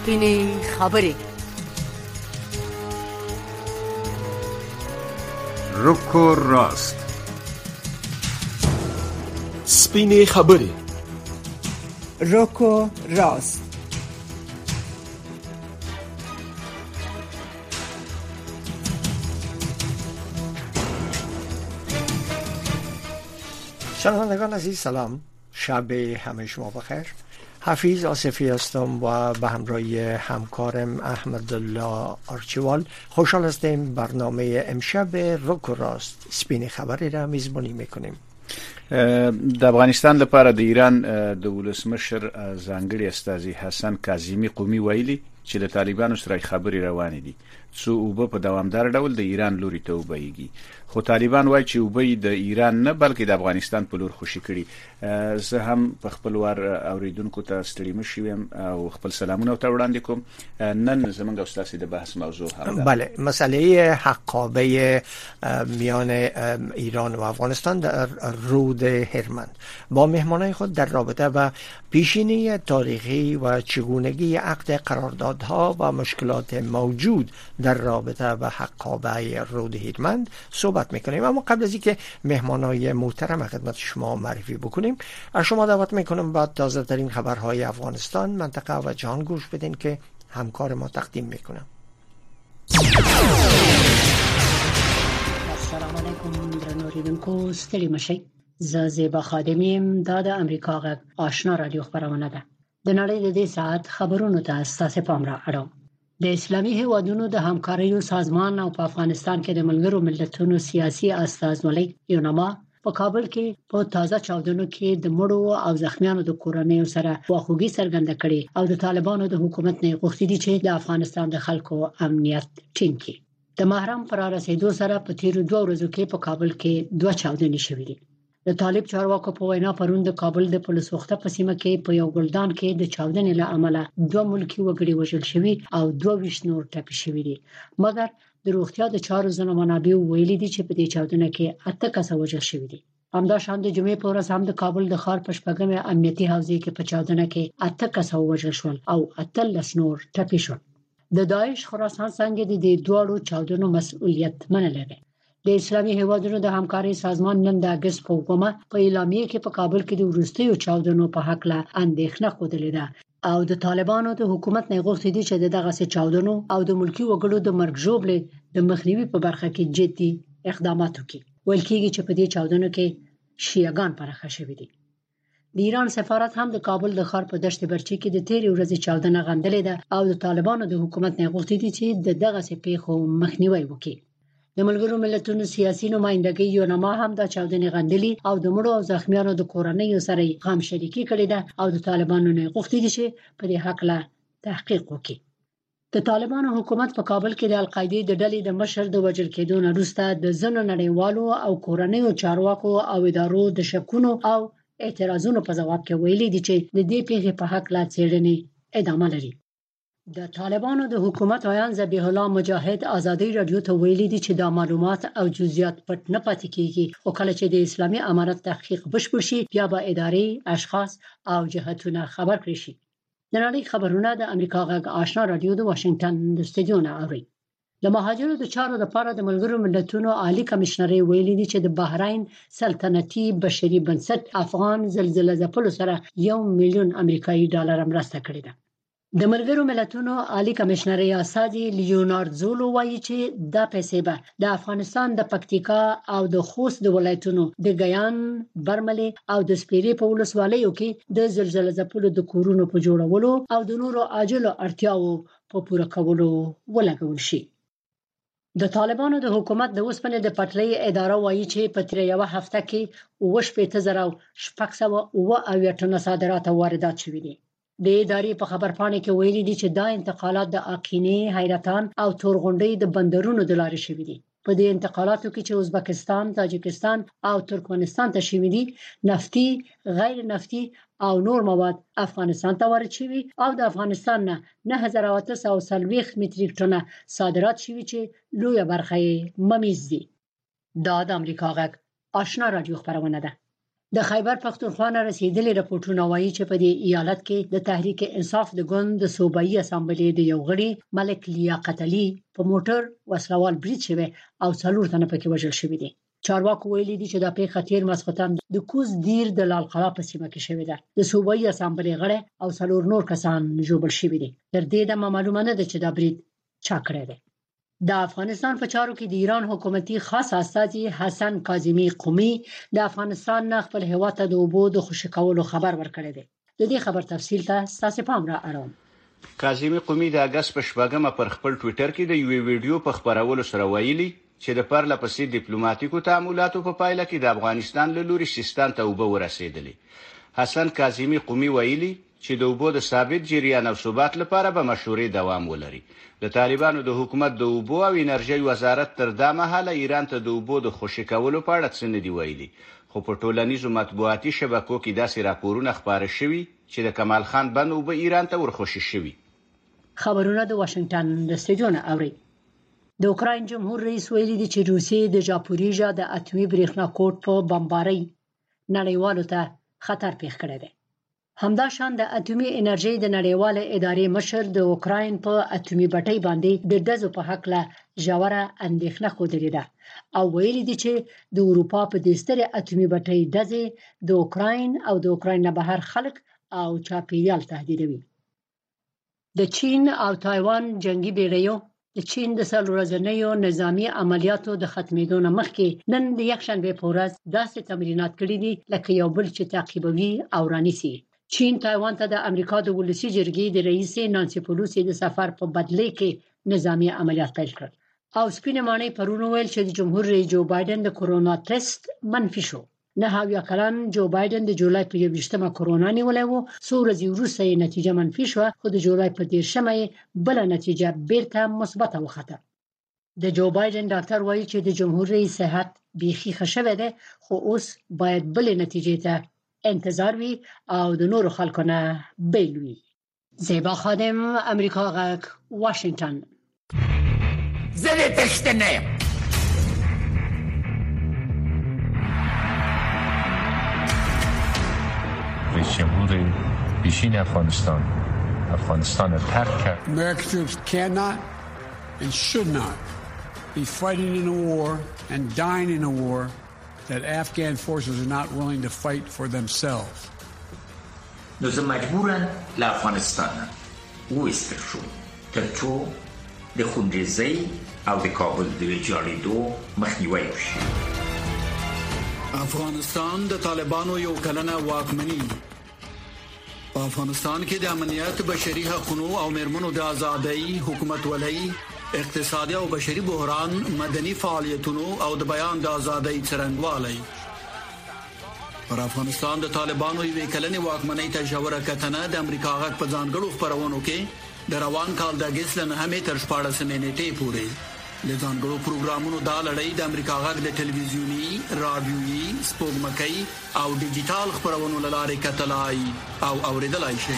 سپینې خبرې. رکو راست. سپینې خبرې. رکو راست. شنوندگان عزیز سلام، شب همه شما بخیر. حفیظ آصفی هستم و به همراهی همکارم احمدالله آرچیوال خوشحال هستیم برنامه امشب رک و راست سپین خبری را میزبانی میکنیم. د افغانستان لپاره د ایران د ولسمشر ځانګړي استازي حسن کاظمی قومي ویلي چې د طالبانو سره خبري روانې دي څو اوبه په دوامدار ډول د ایران لوري ته وبهیږي، خو طالبان وایي چې اوبه د ایران نه بلکې د افغانستان په لور خوشي کړي. زه هم په خپل وار اوریدونکو ته ستړي مشوم او خپل سلامونه ته وړاندې کوم. نن زمونږ استاد د بحث موضوع هم ده. بله، مسئله حقابه میان ایران و افغانستان در رود هرمند با مهمانای خود در رابطه با پیشینی تاریخی و چگونگی عقد قراردادها و مشکلات موجود در رابطه با حقابه رود هرمند صحبت میکنیم. اما قبل از اینکه مهمانای محترم خدمت شما معرفی بکنیم، از شما دعوت میکنم با تازه ترین خبرهای افغانستان، منطقه و جهان گوش بدین که همکار ما تقدیم میکنم. السلام علیکم درنوریدونکو، ستړي مشئ. زه زیبا خادمیم. دا د امریکا غږ آشنا رادیو خبرونه ده. د نړۍ د دې ساعت خبرونو ته ستاسو پام را اړوم. د اسلامي هیوادونو د همکاریو سازمان او په افغانستان کې د ملګرو ملتونو سیاسي استازولۍ یونما په کابل کې په تازه چاودنو کې د مړو او زخمیانو د کورنیو سره خواخوږي څرګنده کړې او د طالبانو د حکومت نه غوښتي دي چې د افغانستان د خلکو امنیت ټینګ کړي. د محرم پر رسیدو سره په تیرو 2 ورځو کې په کابل کې 2 چاودنې شوې دي. د طالب چارواکو په وینا پرون د کابل د پولیسو وخته په سیمه کې په یو ګلدان کې د چاودنې له امله 2 ملکی وګړي وژل شوي او 22 نور ټپي شوي دي. مګر د روغتیا د چارو ځینو منابع ویلي دي چې په دې چاودنه کې 8 کسه وژل شوي دي. همداشان د جمعې په ورځ هم د کابل د ښار په شپږمه امنیتي حوزې کې په چاودنه کې 8 کسه وژل شول او 18 نور ټپي شول. د داعش خراسان څنګه د دې دوړو چاودنو مسؤلیت منلی دی. د اسلامي هیوادونو د همکارۍ سازمان نن د اگست په 9 په اعلامیه کې په کابل کې د وروستیو چاودنو په حق له اندېښنه خوده ده او د طالبانو د حکومت نه غوښتي دي چې دغه چاودنو او د ملکی وګړو د مرګ ژوبلې د مخنیوي په برخه کې جدي اقدامات وکړي. ویل کېږي چې په دې چاودنو کې شیعاګان پرخه شوي دي. د ایران سفارت هم د کابل د ښار په دشت برچي کې د تیرې ورځې چاودنه غندلې ده او د طالبانو د حکومت نه غوښتي دي چې دغه پیښو مخنیوي وکړي. د ملګرو ملتونو سیاسي نمائندګۍ یونما هم د چاودنې غندلې او د مړو او زخمیانو د کورنیو سره غم شریکي کړې ده او د طالبانو نه غوښتي دي چې په دې حق له تحقیق وکړي. د طالبانو حکومت په کابل کې د القاعده د ډلې د مشر د وژل کېدو نه وروسته د ځینو نړیوالو او کورنیو چارواکو او ادارو د شکونو او اعتراضونو په ځواب کې ویلي دي چې د دې پیښې په حق لا څېړنې ادامه لري. د طالبانو د حکومت ویان ذبیح الله مجاهد ازادي رادیو ته ویلي دي چې دا معلومات او جزئیات پټ نه پاتې کیږي او کله چې د اسلامي امارت تحقیق بشپړ شي بیا به ادارې، اشخاص او جهتونه خبر کړي شي. د نړۍ خبرونه د امریکا غږ آشنا رادیو د واشنگټن د استودیو نه اوري. د مهاجرو د چارو لپاره د ملګرو ملتونو عالی کمشنري ویلي دي چې د بحرین سلطنتي بشري بنسټ افغان زلزلې ځپلو سره 1 میلیون امریکایي ډالر مرسته کړې ده. د ملګرو ملتونو عالی کمشنري اساسي لیونارد زولو وایي چې دا پیسې به د افغانستان د پکتیکا او د خوست د ولایتونو د ګیان، برملې او د سپیرې په ولسوالیو کې د زلزلې ځپلو د کورونو په جوړولو او د نورو عاجلو اړتیاو په پوره کولو ولګول شي. د طالبانو د حکومت د اوسپنې د پټلۍ اداره وایي چې په تیر یو هفته کې 8,600 ټنه صادرات او واردات شوي دي. د ادارې په خبرپاڼه کې ویلي دي چې دا انتقالات د اقینې، حیرتان او تورغونډۍ د بندرونو د لارې شوي دي. په دې انتقالاتو کې چې ازبکستان، تاجکستان او ترکمنستان ته شوي دي، نفتي، غیر نفتي او نور مواد افغانستان ته وارد شوي او د افغانستان نه 9840 متریک ټنه صادرات شوي چې لویه برخه یې ممیز دي. دا د امریکا غږ آشنا رادیو خبرونه ده. د خیبر پختونخوا نه رسیدلي راپورټونه وایي چې په دې ایالت کې د تحریک انصاف د ګوند د صوبایي اسامبلې د یو غړي ملک لیاقت علي په موټر وسلوال برید شوی او 4 تنه پکې وژل شوي دي. چارواکو ویلي دي چې د پیښه تیر ماسختن د کوز دیر د لال قلعه په سیمه کې شوې ده. د صوبایي اسامبلې غړي او 4 نور کسان ژوبل شوي دي. تر دې د معلومه نه ده چې دا برید چا کړی دی. د افغانستان په چارو کې د ایران حکومتي خاص استازي حسن کاظمی قومي د افغانستان نه خپل هیواد ته د اوبو د خوشی کولو خبر ورکړی دی. د دې خبر تفصیل ته تاسو پام را اړوم. کاظمی قومي د اگست په 8 پر خپل ټوئیټر کې د یو ویډیو په خبرولو سره ویلي چې د پرله پسې ډیپلوماټیکو تعاملاتو په پایله کې د افغانستان له لوري سیستان ته اوبه ورسېدلې. حسن کاظمی قومي ویلي چې د اوبو د ثابت جریان او ثبات لپاره به مشورې دوام ولري. د طالبانو د حکومت د اوبو او انرژي وزارت تر دا مهاله ایران ته د اوبو د خوشی کولو په اړه څه نه دی ویلي، خو په ټولنیزو مطبوعاتي شبکو کې داسې راپورونه خبره شوي چې د کمال خان بند اوبه ایران ته ورخوشي شوي. خبرونه د واشنگټن د استودیو نه اوري. د اوکراین جمهور رئیس ویلي دی چې روسیې د ژاپوریژا د اتمی برېښنا کوټ په بمبارۍ نړیوالو ته خطر پیښ کړی دی. همدا شان د اتمی انرژي د نړیواله ادارې مشر د اوکراین په اتمی بټۍ باندې د دزو په حق له ژوره اندېښنه خوده ده او ویلي دي چې د اروپا په دې ستره اتمی بټۍ دزې د اوکراین او د اوکراین نه بهر خلک او چاپیریال تهدیدوي. د چین او تایوان جنگي بیړیو د چین د څلورځنیو نظامی عملیاتو د ختمېدو نه مخکې نن د یکشنبه په ورځ داسې تمرینات کړي دي لکه یو بل چې تعقیبوي او رانیسي. چین تایوان ته د امریکا د ولسی جرګې د رئیس نانسی پلوسی د سفر په بدله کې نظامی عملیات پیل کړل او سپینه مانی پرون ویل چې د جمهور رئیس جو بایدن د کورونا ټیسټ منفي شو. نه هاویا کلن جو بایدن د جولای په 21مه کورونا نیولې وو، څو ورځې وروسته یې نتیجه منفي شو، خو د جولای په 13مه بل نتیجه بیرته مثبته وخته. د جو بایدن ډاکټر وایي چې د جمهور رئیس صحت بيخي ښه شوی دی، خو اوس باید بل نتیجه ته انتظار وي او د نورو خلکو نه بیل وي. زیبا خادم، امریکا غږ، واشنگټن. زه تشته نه یم. رئیس جمهور پیشین افغانستان رو ترک کرد. American troops cannot and should not be fighting in a war and dying in a war that Afghan forces are not willing to fight for themselves. نو زه مجبورم له افغانستان وایستل شم ترڅو د خونریزۍ او د کابل د ویجاړېدو مخنیوی وشي. افغانستان د طالبانو یو کلنه واکمني په افغانستان کې د امنیت، بشري حقوقو او مېرمنو د ازادۍ، حکومت ولۍ، اقتصادي او بشري بحران، مدني فعالیتونو او د بیان د ازادۍ څرنګوالي. پر افغانستان د طالبانو یو کلنه واکمنۍ ته ژوره کتنه د امریکا غږ په ځانګړو خبرونو کې د روان کال د اگست له 9 تر 14 نیټې پورې د ځانګړو پروګرامونو دا لړۍ د امریکا غږ د ټلویزیونی، رادیويي، سپوږمکۍ او ډیجیټل خبرونو لاره کتلای او اوریدلای شي.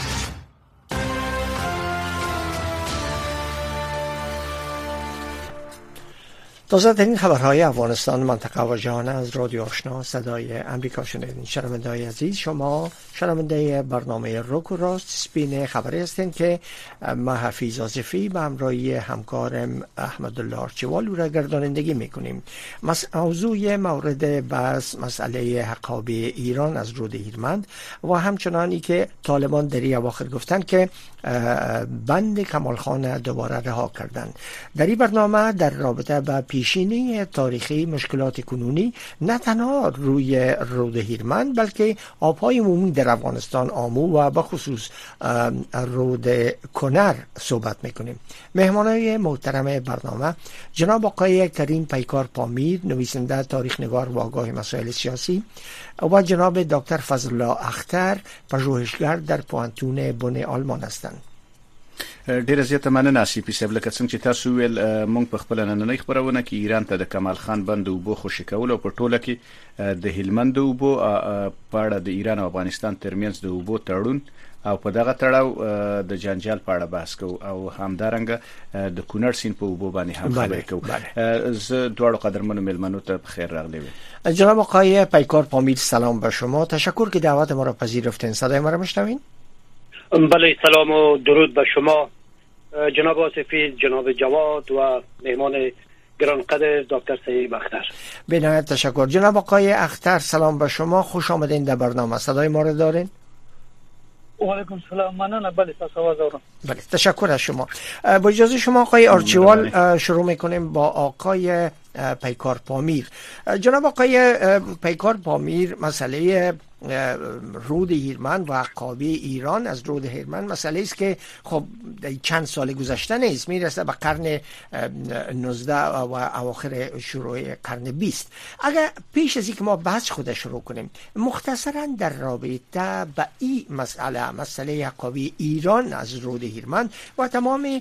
تازه ترین خبرهای افغانستان، منطقه و جهان از رادیو آشنا صدای امریکا شنیدین. شنونده‌های عزیز، شما شنونده برنامه رک و راست سپین خبری هستین که ما حفیظ آصفی به همراهی همکارم احمدالله آرچیوال را گردانندگی میکنیم. موضوع مورد بحث مسئله حقابه ایران از رود هیرمند و همچنانی که طالبان در اواخر گفتن که بند کمال خان دوباره رها کردن. در این برنامه در رابطه با پیشینی تاریخی مشکلات کنونی نه تنها روی رود هیرمند بلکه آبهای عمومی در افغانستان آمو و بخصوص رود کنر صحبت میکنیم. مهمانای محترم برنامه جناب آقای کریم پیکار پامیر، نویسنده، تاریخ نگار و آگاه مسائل سیاسی، و جناب دکتر فضل الله اختر، پژوهشگر در پوهنتون بن آلمان هستند. ډیره زیاته مننه سیپی صاحب. لکه څنګه چې تاسو ویل موږ په خپل نننۍ خبرونه کې ایران ته د کمال خان بند اوبو خوشی کول او په ټوله کې د هلمند اوبو په اړه د ایران او افغانستان ترمنځ د اوبو تړون او په دغه تړاو د جنجال په اړه بحث کوو او همدارنګه د کونړ سیند په اوبو باندې هم خبرې کوو. زه دواړو قدرمنو ملمنو ته بخیر راغلی وم. جناب آقای پیکار پامیر سلام به شما. تشکر که دعوت ما را پذیرفتین. صدای ما را میشنوین؟ بله سلام و درود به شما جناب آصفی، جناب جواد و مهمان گرانقدر دکتر سعید اختر. بنهایت تشکر. جناب آقای اختر سلام به شما، خوش آمدین در برنامه. صدای ما را دارین؟ و علیکم سلام. مننه. بله تاسو آواز اورم. بله تشکر از شما. با اجازه شما آقای آرچیوال شروع میکنیم با آقای پیکار پامیر. جناب آقای پیکار پامیر، مسئله رود هیرمن و عقابه ایران از رود هیرمن مسئله است که خب چند سال گذشته نیست، میرسه به قرن 19 و اواخر شروع قرن 20. اگر پیش از اینکه ما بحث خود شروع کنیم مختصرا در رابطه با این مسئله عقابه ایران از رود هیرمن و تمام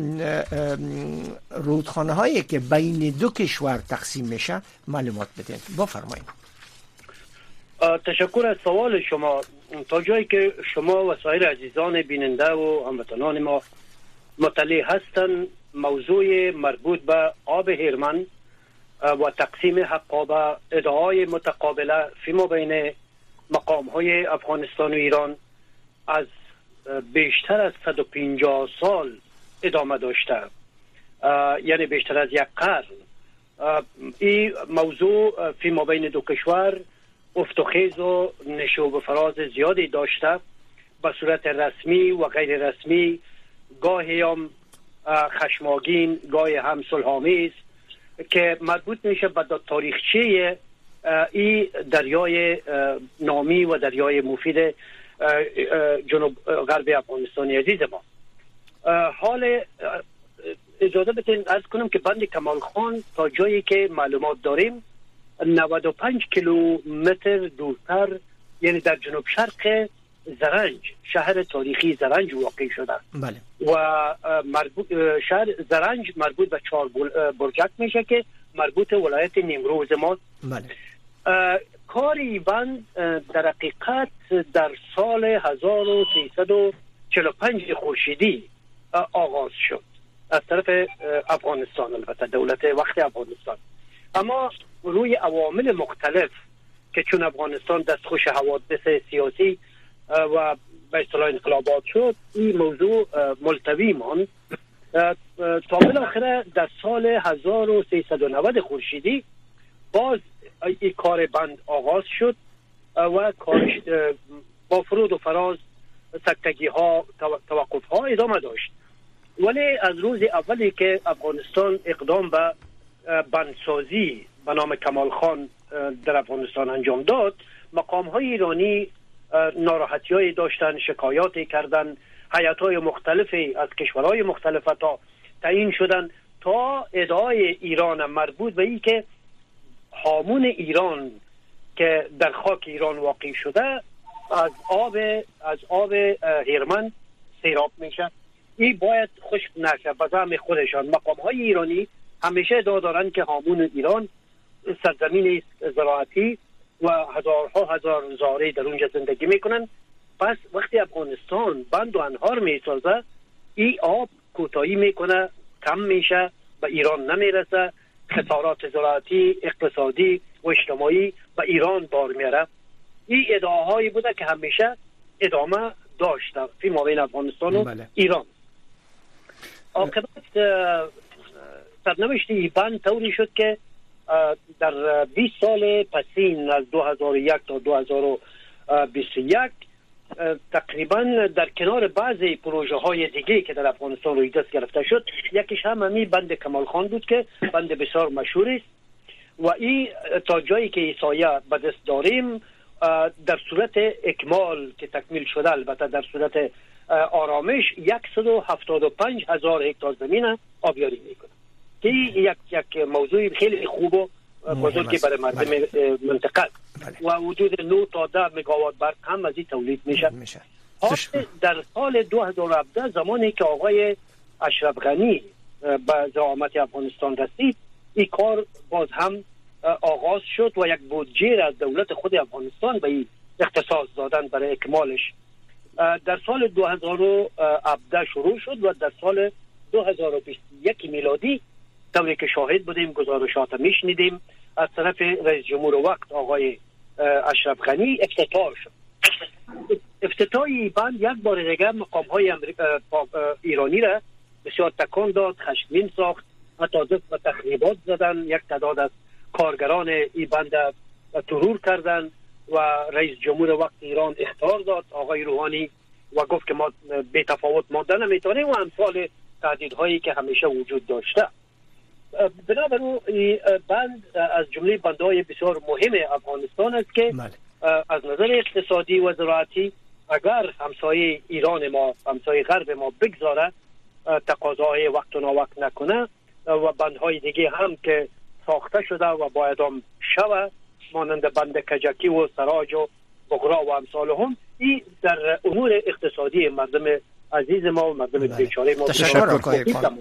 رودخانه هایی که بین دو کشور تقسیم میشه معلومات بدین. بفرمایید. تشکر از سوال شما. تا جایی که شما و سایر عزیزان بیننده و هموطنان ما مطلع هستند، موضوع مربوط به آب هیرمن و تقسیم حقابه ادعای متقابله فیما بین مقام‌های افغانستان و ایران از بیشتر از 150 سال ادامه داشته، یعنی بیشتر از یک قرن. این موضوع فیما بین دو کشور افت و خیز و نشوب و فراز زیادی داشته، به صورت رسمی و غیر رسمی، گاهی هم خشماگین، گاهی هم صلح‌آمیز، که مربوط میشه به تاریخچه این دریای نامی و دریای مفید جنوب غرب افغانستان عزیز ما. حال اجازه بدین عرض کنم که بند کمال خان تا جایی که معلومات داریم 95 کیلومتر دورتر، یعنی در جنوب شرق زرنج، شهر تاریخی زرنج واقع شده. بله. و شهر زرنج مربوط به 4 برجک میشه که مربوط ولایت نیمروز ما. بله. کاری بند در حقیقت در سال 1345 خورشیدی آغاز شد از طرف افغانستان، البته دولت وقت افغانستان، اما روی عوامل مختلف که چون افغانستان دستخوش حوادث سیاسی و به اصطلاح انقلابات شد، این موضوع ملتوی ماند تا بالاخره در سال 1390 خورشیدی باز این کار بند آغاز شد و کارش با فرود و فراز، سکتگی ها، توقف ها ادامه داشت. ولی از روز اولی که افغانستان اقدام به بندسازی به نام کمال خان در افغانستان انجام داد، مقام های ایرانی ناراحتی های داشتن، شکایاتی کردن، هیئت های مختلفی از کشورهای مختلف تا تعیین شدن تا ادعای ایران مربوط به این که هامون ایران که در خاک ایران واقع شده از آب هیرمن سیراب میشه، این باید خشک نشه. به زعم خودشان مقام های ایرانی همیشه ادعا دارن که هامون ایران سرزمین زراعتی و هزار زاره در اونجا زندگی میکنن. پس وقتی افغانستان بند و انهار میسازه، این آب کوتاهی میکنه، کم میشه، به ایران نمیرسه، خسارات زراعتی، اقتصادی و اجتماعی به ایران بار میاره. این ادعاهایی بوده که همیشه ادامه داشته فی مابین افغانستان و ایران. عاقبت سرنوشت این بند طوری شد که در 20 سال پسین از 2001 تا 2021 تقریبا در کنار بعضی پروژه های دیگه که در افغانستان روی دست گرفته شد، یکیش هم همین بند کمال خان بود که بند بسیار مشهور است و این تا جایی که سایه به دست داریم در صورت اکمال که تکمیل شده، البته در صورت آرامش 175,000 هکتار زمین آبیاری میکنه که یک موضوع خیلی خوب و بزرگی برای مردم منطقه و حدود 9 تا 10 مگاوات برق هم از این تولید میشه. در سال 2017 زمانی که آقای اشرف غنی به زعامت افغانستان رسید، این کار باز هم آغاز شد و یک بودجه از دولت خود افغانستان به این اختصاص دادن برای اکمالش. در سال 2017 شروع شد و در سال 2021 میلادی طوری که شاهد بودیم، گزارشات میشنیدیم از طرف رئیس جمهور وقت آقای اشرف غنی افتتاح شد. افتتاح این بند یک بار دیگر مقام های ایرانی را بسیار تکان داد، خشمگین ساخت، حتی دست به تخریبات زدن، یک تعداد از کارگران این بند ترور کردند و رئیس جمهور وقت ایران اخطار داد آقای روحانی و گفت که ما بی تفاوت مانده نمیتونیم و امثال تهدیدهایی که همیشه وجود داشته. بنابراین این بند از جمله بندهای بسیار مهم افغانستان است که از نظر اقتصادی و زراعتی اگر همسایه ایران ما، همسایه غرب ما بگذاره، تقاضاهای وقت و ناوقت نکنه و بندهای دیگه هم که ساخته شده و باید هم شوه مانند بند کجکی و سراج و بغرا و امثال هم، این در امور اقتصادی مردم عزیز ما و مردم بیچاره ما. تشکر کوم.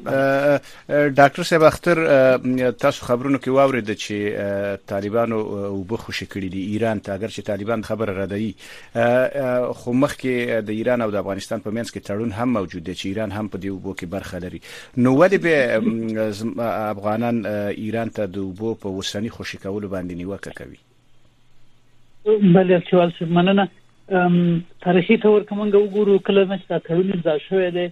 ډاکټر صاحب اختر تاسو خبرونو کې واورید چې طالبانو وبخښه کړې دي ایران ته، اگر چې طالبان خبر ردی خو مخکې د ایران او د افغانستان په منځ کې تړون هم موجود دی چې ایران هم په دې وبو کې برخه لري. نو ولې به افغانان ایران ته د وبو په وسنی خوشی کولو باندې نیوکه کوي؟ بله چوال څه مننه. تاریخي تور کومه وګورو کله چې تړون امضا شوی دی،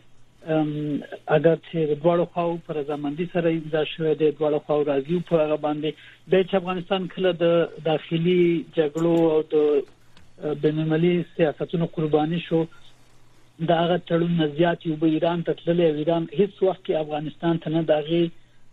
اگر چې دواړو خواو پر رضامندي سره امضا شوی دی، دواړو خواو راضي په هغه باندې د افغانستان کله د داخلي جګړو او د بین‌المللي سیاستونو قرباني شو، دا هغه تړون زیات یو به ایران ته تللی، ایران هیڅ وخت کې افغانستان ته نه دغه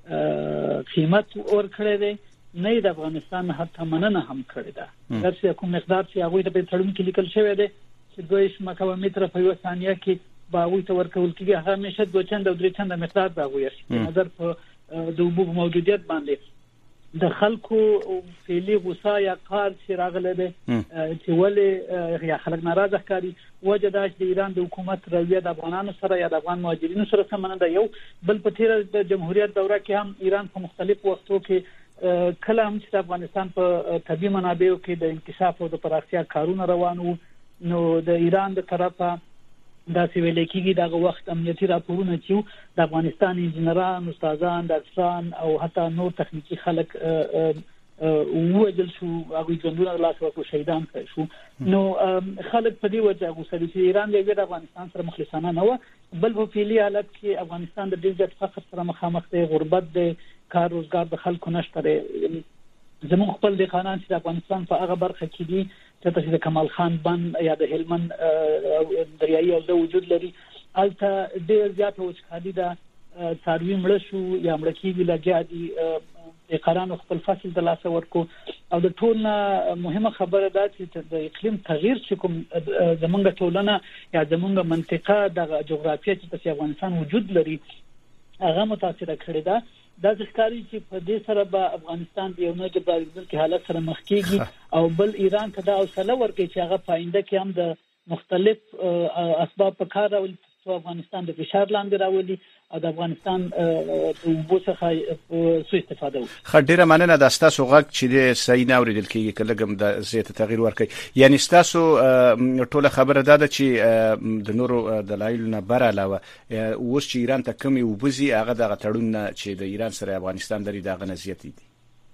قیمت ورکړی دی، نه د افغانستان حتی مننه هم کړې ده. درڅ کوم مقدار چې هغه د تړون کې لیکل شوی دی چې 2 متر په یو ثانیه کې باوی ته ورکول کېږي، هغه همیشه 2 چنده او 3 چنده مقدار باوی شي. نظر په د وبو موجودیت باندې د خلکو فعلی غوسه یا قهر چې راغله ده چې ولې یا خلک ناراضه ښکاري، وجه دا چې د ایران د حکومت رویه د افغانانو سره یا د افغان مهاجرینو سره سم نه ده. یو بل په تیر د جمهوریت دوره کې هم ایران په مختلف وختو کې کله هم چې افغانستان په طبي منابعو کې د انکشاف او د پراختیا کارونه روان وو، نو د ایران د طرفه دا څه ویل کېږي دغه وخت امنیتي راپورونه چې د افغانستان انجنیران، استادان، ډاکټران او حتی نور تخنیکی خلک ووجل شو، هغوی ژوندونه لاس ورکړو، شهیدان کړل شو. نو خلک په دې وجه غوسه دي چې ایران د افغانستان سره مخلصانه نه و، بل په فعلي حالت کې افغانستان د ډېر زیات فقر سره مخامخ دی، غربت دی، کار روزګار د خلکو نشته دی. زموږ خپل د خانان چې د افغانستان په هغه برخه کې دي چې د کمال خان بند یا د هلمند دریایي او د وجود لري، البته ډېر زیات وچکالي ده، څاروي مړه شو یا مړه کېږي، لګیا دي، اقرانو خپل فصل د لاسه ورکو. او د ټول مهمه خبره ده چې د اقلیم تغییر چې کوم زمونږ ټولنه یا زمونږ منطقه د جغرافیه چې په افغانستان وجود لري هغه متاثره کړې ده. دا ځکاري چې په دې سره به افغانستان د یو نه جبرانځل کې حالت سره مخ کېږي او بل ایران ته دا حوصله ورکړي چې هغه پاینده کې هم د مختلف اسباب په کار راولي چې افغانستان د فشار لاندې راولي او د افغانستان د وبو څخه سوء استفاده وکړي. خډيره مننه د تاسو غږ چې د صحیح نه اوریدل کېږي کله کوم د زیات تغییر ورکړي، یعنی تاسو ټوله خبره ده چې د نورو دلایل نه بر علاوه اوس چې ایران ته کومي وبزي هغه د غټړون چې د ایران سره افغانستان لري دغه نزيات دي.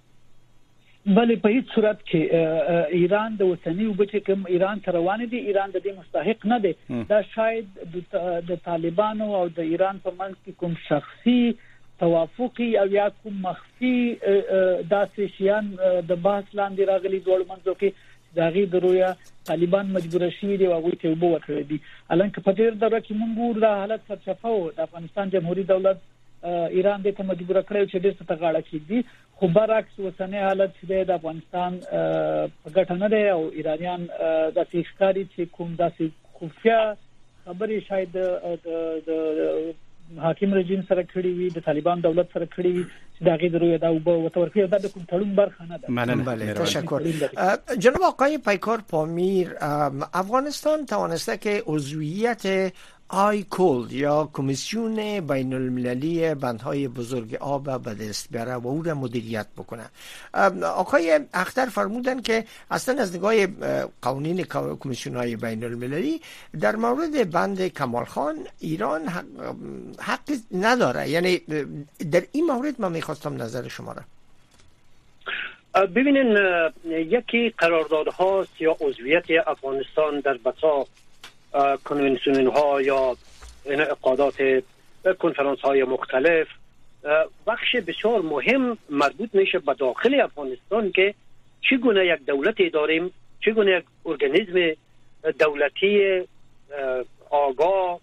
بله په هیڅ صورت کې ایران د وطني وبچ کوم ایران ته روان دي، ایران د دې مستحق نه دی. دا شاید د طالبانو او د ایران په منځ کې کوم شخصي توافقي او یا کوم مخفي داسې شیان د بحث لاندې راغلي دوړ منځو کې داغي درویا طالبان مجبور شي دی او ته وبو ورکړي دي. الانکه په دې دره کې موږ د حالت سرچپه و د افغانستان جمهوریت دولت ایران دې ته مجبور کړی چې ډېر څه غاړه کېږي، خو برعکس وسنی حالت چې د افغانستان په ګټه نه دی او ایرانیان د تشکاري چې کوم داسې خفیا خبرې شاید د حاکم رژیم سره کړی وي د طالبان دولت سره کړی وي چې دا غي ضروري دا وتورکي دا د کوم تړون برخه نه ده. بله تشکر. جناب آقای پیکار پامیر، افغانستان توانسته که عضویت آیکول یا کمیسیون بین المللی بندهای بزرگ آب به دست بیاره و او را مدیریت بکنه. آقای اختر فرمودن که اصلا از نگاه قوانین کمیسیون های بین المللی در مورد بند کمال خان ایران حق نداره. یعنی در این مورد من میخواستم نظر شما را. ببینین، یکی قراردادهاست یا عضویت افغانستان در بسا کنونسیون ها یا انعقادات کنفرانس های مختلف بخش بسیار مهم مربوط میشه به داخل افغانستان که چگونه یک دولتی داریم، چگونه یک ارگانیسم دولتی آگاه،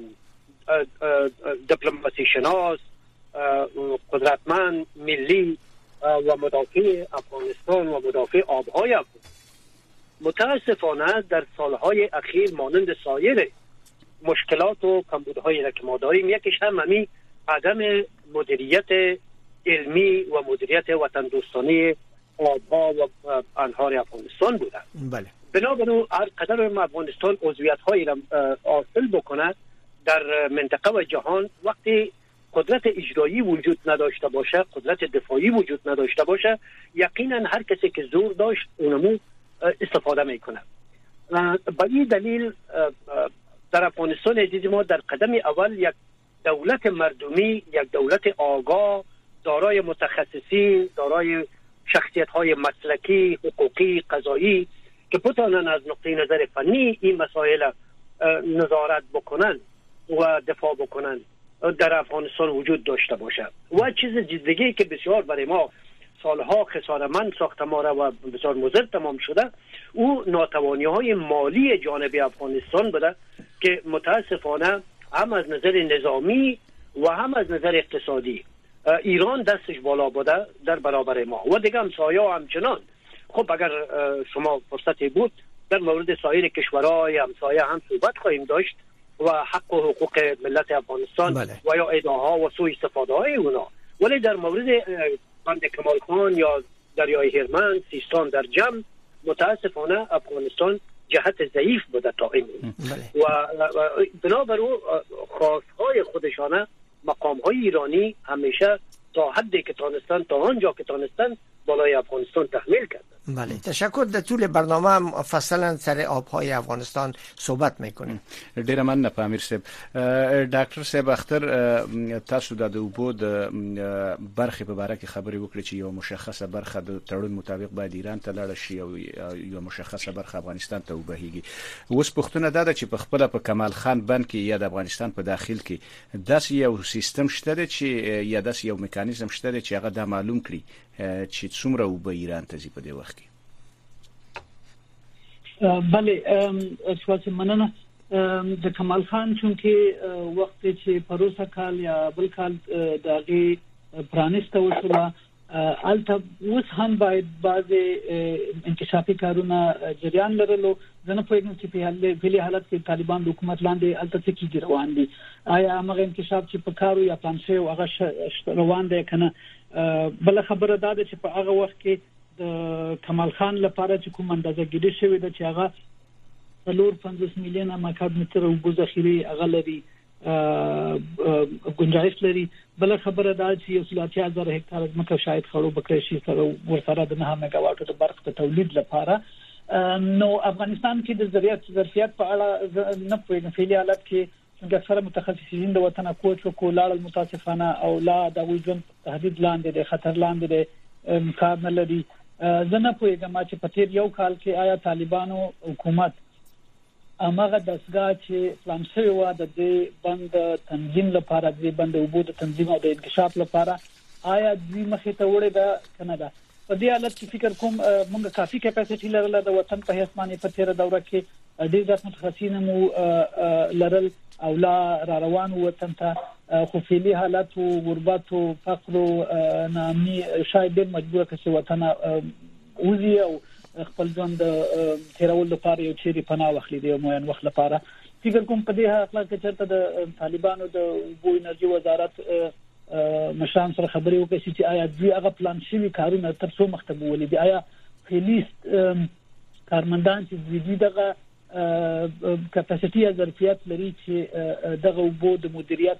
دیپلماسی شناس، قدرتمند، ملی و مدافع افغانستان و مدافع آبهای افغانستان متاسفانه در سالهای اخیر مانند سایر مشکلات و کمبودهای را که ما داریم، یکیش هم همین عدم مدیریت علمی و مدیریت وطن دوستانه آبها و انهار افغانستان بوده. بله. بنابراین هر قدر افغانستان عضویت‌هایی را حاصل بکنه در منطقه و جهان، وقتی قدرت اجرایی وجود نداشته باشه، قدرت دفاعی وجود نداشته باشه، یقینا هر کسی که زور داشت اونمو استفاده میکنه. به این دلیل در افغانستان عزیز ما در قدم اول یک دولت مردمی، یک دولت آگاه، دارای متخصصین، دارای شخصیت‌های مسلکی، حقوقی، قضایی که بتوانند از نقطه نظر فنی این مسائل نظارت بکنن و دفاع بکنن در افغانستان وجود داشته باشه. و چیز دیگه که بسیار برای ما سالها خسارتمند ساخته ما را و بسیار مضر تمام شده، او ناتوانی‌های مالی جانب افغانستان بوده که متاسفانه هم از نظر نظامی و هم از نظر اقتصادی ایران دستش بالا بوده در برابر ما و دیگه همسایه و همچنان. خب اگر شما فرصتی بود در مورد سایر کشورهای همسایه هم صحبت خواهیم داشت و حق و حقوق ملت افغانستان و یا ادعاها و سوء استفاده های اونا، ولی در مورد بند کمال خان یا دریای هرمند، سیستان در جمع، متاسفانه افغانستان جهت ضعیف بوده تا این و بنابراین خواستهای خودشانه مقام‌های ایرانی همیشه تا حدی که تانستن، تا آنجا که تانستن، بالای افغانستان تحمیل کردن. بله، تشکر. در طول برنامه هم فصلا سر آبهای افغانستان صحبت میکنیم. ډیره مننه پامیر صاحب. ډاکټر صاحب اختر، تاسو د اوبو د برخې په اړه کې خبرې وکړې چې یو مشخصه برخه د تړون مطابق باید ایران ته لاړ شي او یو مشخصه برخه افغانستان ته وبهیږي. اوس پوښتنه ده چې په خپل په کمال خان بند کې یا د افغانستان په داخل کې داس یو سیستم شته چې یا داس یو میکانیزم شته چې هغه د معلوم کړي چې څومره وب ایران ته زی په دی وخت کې. بله، شواز مننه. د کمال خان چونکه وخت چې پروسه کال یا بل کال دغه پرانسته وشوه، البته اوس هم باید بعض انکشافي کارونه جریان لرلو. زنه په یوه کې په حالت کې طالبان د حکومت لاندې البته څه کیږي روان دي، آیا هغه انکشاف چې په کارو یا پلان شوی هغه روان دی کنه. بل خبره ده چې په هغه وخت کې د کمال خان لپاره چې کوم اندازه ګډه شوی ده چې هغه 450 میلیونه مکعب متر اوبو ذخیره هغه لري، گنجائش لري. بل خبره ده چې 30,000 هکتار ځمکه شاید خړو بکړی شي سره ورسره د 9 میگاواټو د برق د تولید لپاره. نو افغانستان کې د ظرفیت په اړه نه پوهیږم. فعلی حالت کې څنګه اکثره متخصصین د وطن کوچ او کولال متاسفانه او لا د وجود تهدید لاندې د خطر لاندې د امکان نه لري. زه نه پوهیږم چې په تیر یو کال کې آیا طالبانو حکومت امغه دسګه چې پلان شوی و د بند تنظیم لپاره، د بند اوبو د تنظیم او د انکشاف لپاره، آیا دوی مخې ته وړي ده کنه ده. په دې حالت کې فکر کوم موږ کافي کیپاسټي لرله د وطن په حساب باندې په تیر دوره کې ډېر ځات متخصصین مو لرل او لا را روان وطن ته، خو فعلی حالت او غربت او فقر او ناامني شاید مجبور کړي وطن وزي او خپل ژوند تیرول لپاره یو چیرې پناه واخلي د معین وخت لپاره. فکر کوم په دې حق کې چې د طالبانو د اوبو انرژي وزارت مشران سره خبرې وکړي چې آیا دوی هغه پلان شوی کارونه تر څو مخته ولې دي، آیا لیست کارمندان چې دوی دغه کپاسټي یا ظرفیت لري چې دغه اوبو د مدیریت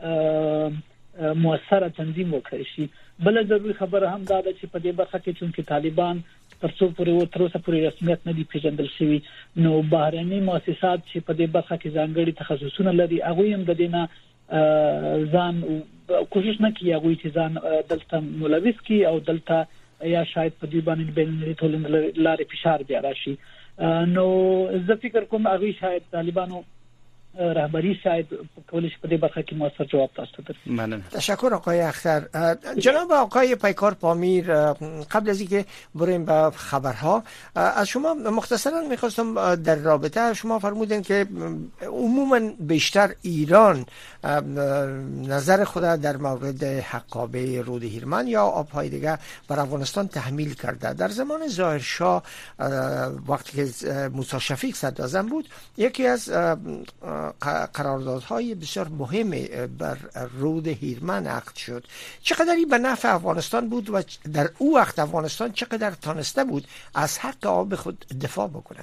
مؤثره تنظیم وکړي شي. بل ضروري خبره هم دا ده چې په دې برخه کې چې طالبان تر څو پورې رسمیت نه دی پیژندل شوی، نو بهرني مؤسسات چې په دې برخه کې ځانګړي تخصصونه لري هغه هم د دینه ځان کوشش نه کوي هغه چې ځان دلته ملوث کی او دلته یا شاید په دې باندې بین ټولنې لارې فشار بیا راشي. نو زه فکر کوم هغه شاید طالبانو رهبری شاید کولش په دې برخه کې موثر جواب تاسو ته. ممنون. تشکر آقای اختر. جناب آقای پیکار پامیر، قبل از اینکه بریم به خبرها از شما مختصرا میخواستم در رابطه، شما فرمودین که عموما بیشتر ایران نظر خود در مورد حقابه رود هیرمند یا آبهای دیگه بر افغانستان تحمیل کرده. در زمان ظاهرشاه وقتی که موسی شفیق صدراعظم بود یکی از قراردادهای بسیار مهم بر رود هیرمند عقد شد. چقدری به نفع افغانستان بود و در او وقت افغانستان چقدر تانسته بود از حق آب خود دفاع بکنه؟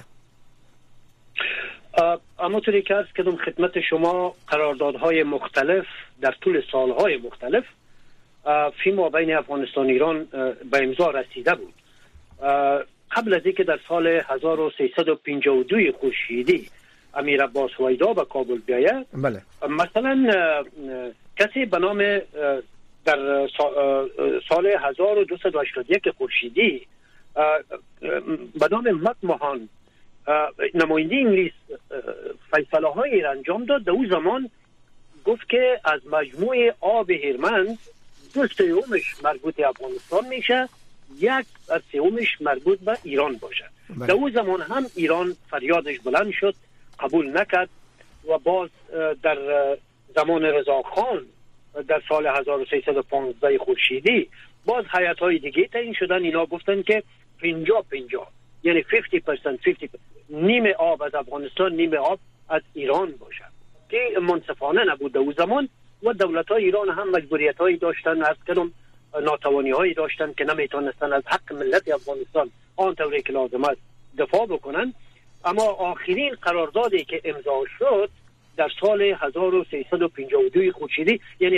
اما طوری که عرض کردم خدمت شما، قراردادهای مختلف در طول سالهای مختلف فیما بین افغانستان و ایران به امضا رسیده بود. قبل از اینکه در سال 1352 خورشیدی امیر عباس ویدا به کابل بیاید، بله. مثلا کسی به نام در سال 1281 خورشیدی به نام مکمهان نماینده انگلیس فیصله های را انجام داد. در اون زمان گفت که از مجموع آب هیرمند 2/3 مربوط افغانستان میشه، 1/3 مربوط به ایران باشه. در اون زمان هم ایران فریادش بلند شد، قبول نکرد و باز در زمان رضاخان در سال 1315 خورشیدی باز هیئت‌های دیگه تعیین شدن. اینا گفتن که 50-50 یعنی 50% نیم آب از افغانستان نیم آب از ایران باشه که منصفانه نبود در اون زمان و دولت‌های ایران هم مجبوریت‌هایی داشتن، از کنم ناتوانی‌هایی داشتن که نمیتونستن از حق ملت افغانستان آنطوری که لازم است دفاع بکنن. اما آخرین قراردادی که امضا شد در سال 1352 خورشیدی، یعنی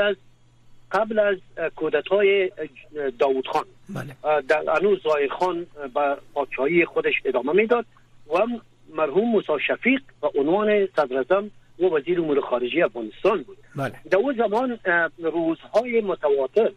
قبل از کودتای داوود خان، در انو ظاهر خان به پادشاهی خودش ادامه میداد و مرحوم موسی شفیق به عنوان صدراعظم و وزیر امور خارجه افغانستان بود. در اون زمان روزهای متواتر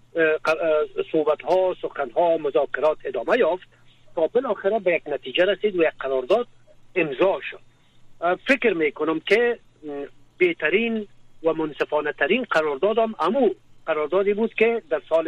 صحبت‌ها، سخن‌ها، مذاکرات ادامه یافت تا بالاخره به یک نتیجه رسید و یک قرارداد امضا شد. فکر میکنم که بهترین و منصفانه ترین قرارداد هم امو قراردادی بود که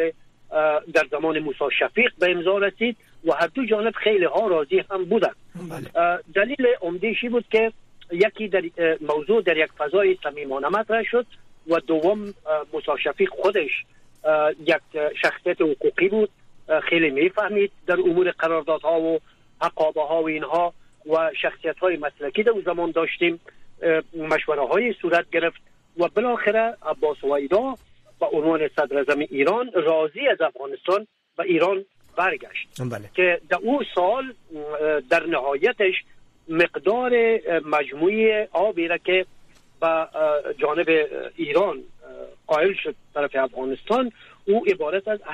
در زمان موسی شفیق به امضا رسید و هر دو جانب خیلی ها راضی هم بودند. دلیل عمده‌شی بود که یکی در موضوع در یک فضای صمیمانه مطرح شد و دوم موسی شفیق خودش یک شخصیت حقوقی بود، خیلی میفهمید در امور قراردادها و حقابه ها و اینها و شخصیت های مسلکی در اون زمان داشتیم. مشوره های صورت گرفت و بالاخره عباس ویدا به عنوان صدراعظم ایران راضی از افغانستان به ایران برگشت. که در اون سال در نهایتش مقدار مجموعی آبی را که به جانب ایران قائل شد طرف افغانستان او عبارت از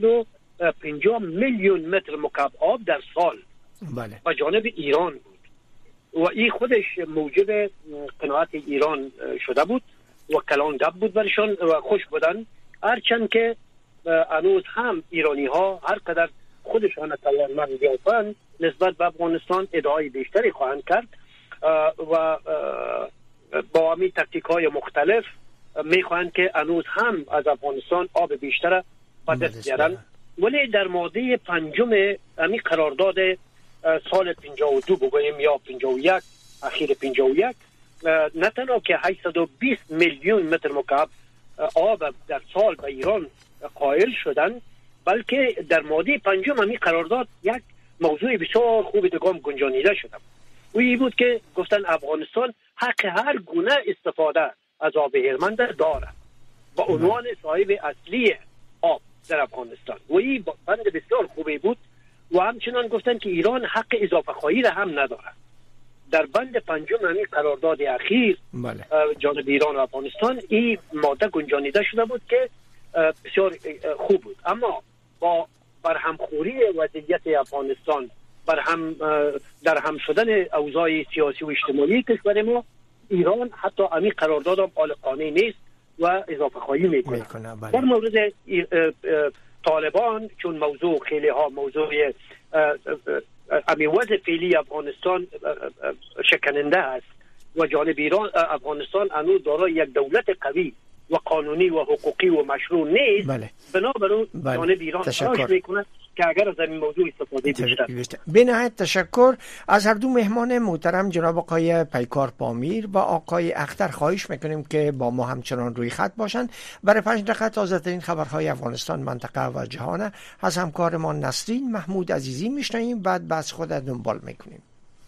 850 میلیون متر مکعب آب در سال به جانب ایران بود و این خودش موجب قناعت ایران شده بود و کلان گپ بود برشان و خوش بودن، هرچند که هنوز هم ایرانی ها هر قدر خودشان توانمند یافتند نسبت به افغانستان ادعای بیشتری خواهند کرد و با همین تکتیک های مختلف میخواهند که هنوز هم از افغانستان آب بیشتر به دست بیارن. ولی در ماده پنجم همین قرارداد سال 52 بگوییم یا 51 اخیر 51 نه تنها که 820 میلیون متر مکعب آب در سال به ایران قائل شدن، بلکه در ماده پنجم همین قرارداد یک موضوع بسیار خوبی دگام گنجانیده شده و این بود که گفتن افغانستان حق هر گونه استفاده از آب هرمند داره با عنوان صاحب اصلی آب در افغانستان. و این بند بسیار خوبی بود و همچنان گفتن که ایران حق اضافه خواهی را هم نداره. در بند پنجم همین قرارداد اخیر جانب ایران و افغانستان این ماده گنجانیده شده بود که بسیار خوب بود، اما با برهمخوری وضعیت افغانستان در هم شدن اوضاع سیاسی و اجتماعی کشور ما، ایران حتی همین قرارداد هم قانونی نیست و اضافه خواهی میکنه. در مورد طالبان چون موضوع خیلی ها موضوع وضع فعلی افغانستان شکننده است و جانب ایران افغانستان هنوز دارای یک دولت قوی و قانونی و حقوقی و مشروع نیست. بنابراین جانب ایران تلاش میکنه که اگر از این موضوع استفاده بیشتر. به نهایت تشکر از هر دو مهمان محترم جناب آقای پیکار پامیر و آقای اختر. خواهش میکنیم که با ما همچنان روی خط باشند. برای 5 دقیقه تازه‌ترین خبرهای افغانستان، منطقه و جهان از همکارمان نسرین محمود عزیزی میشنویم، بعد بس خود دنبال میکنیم.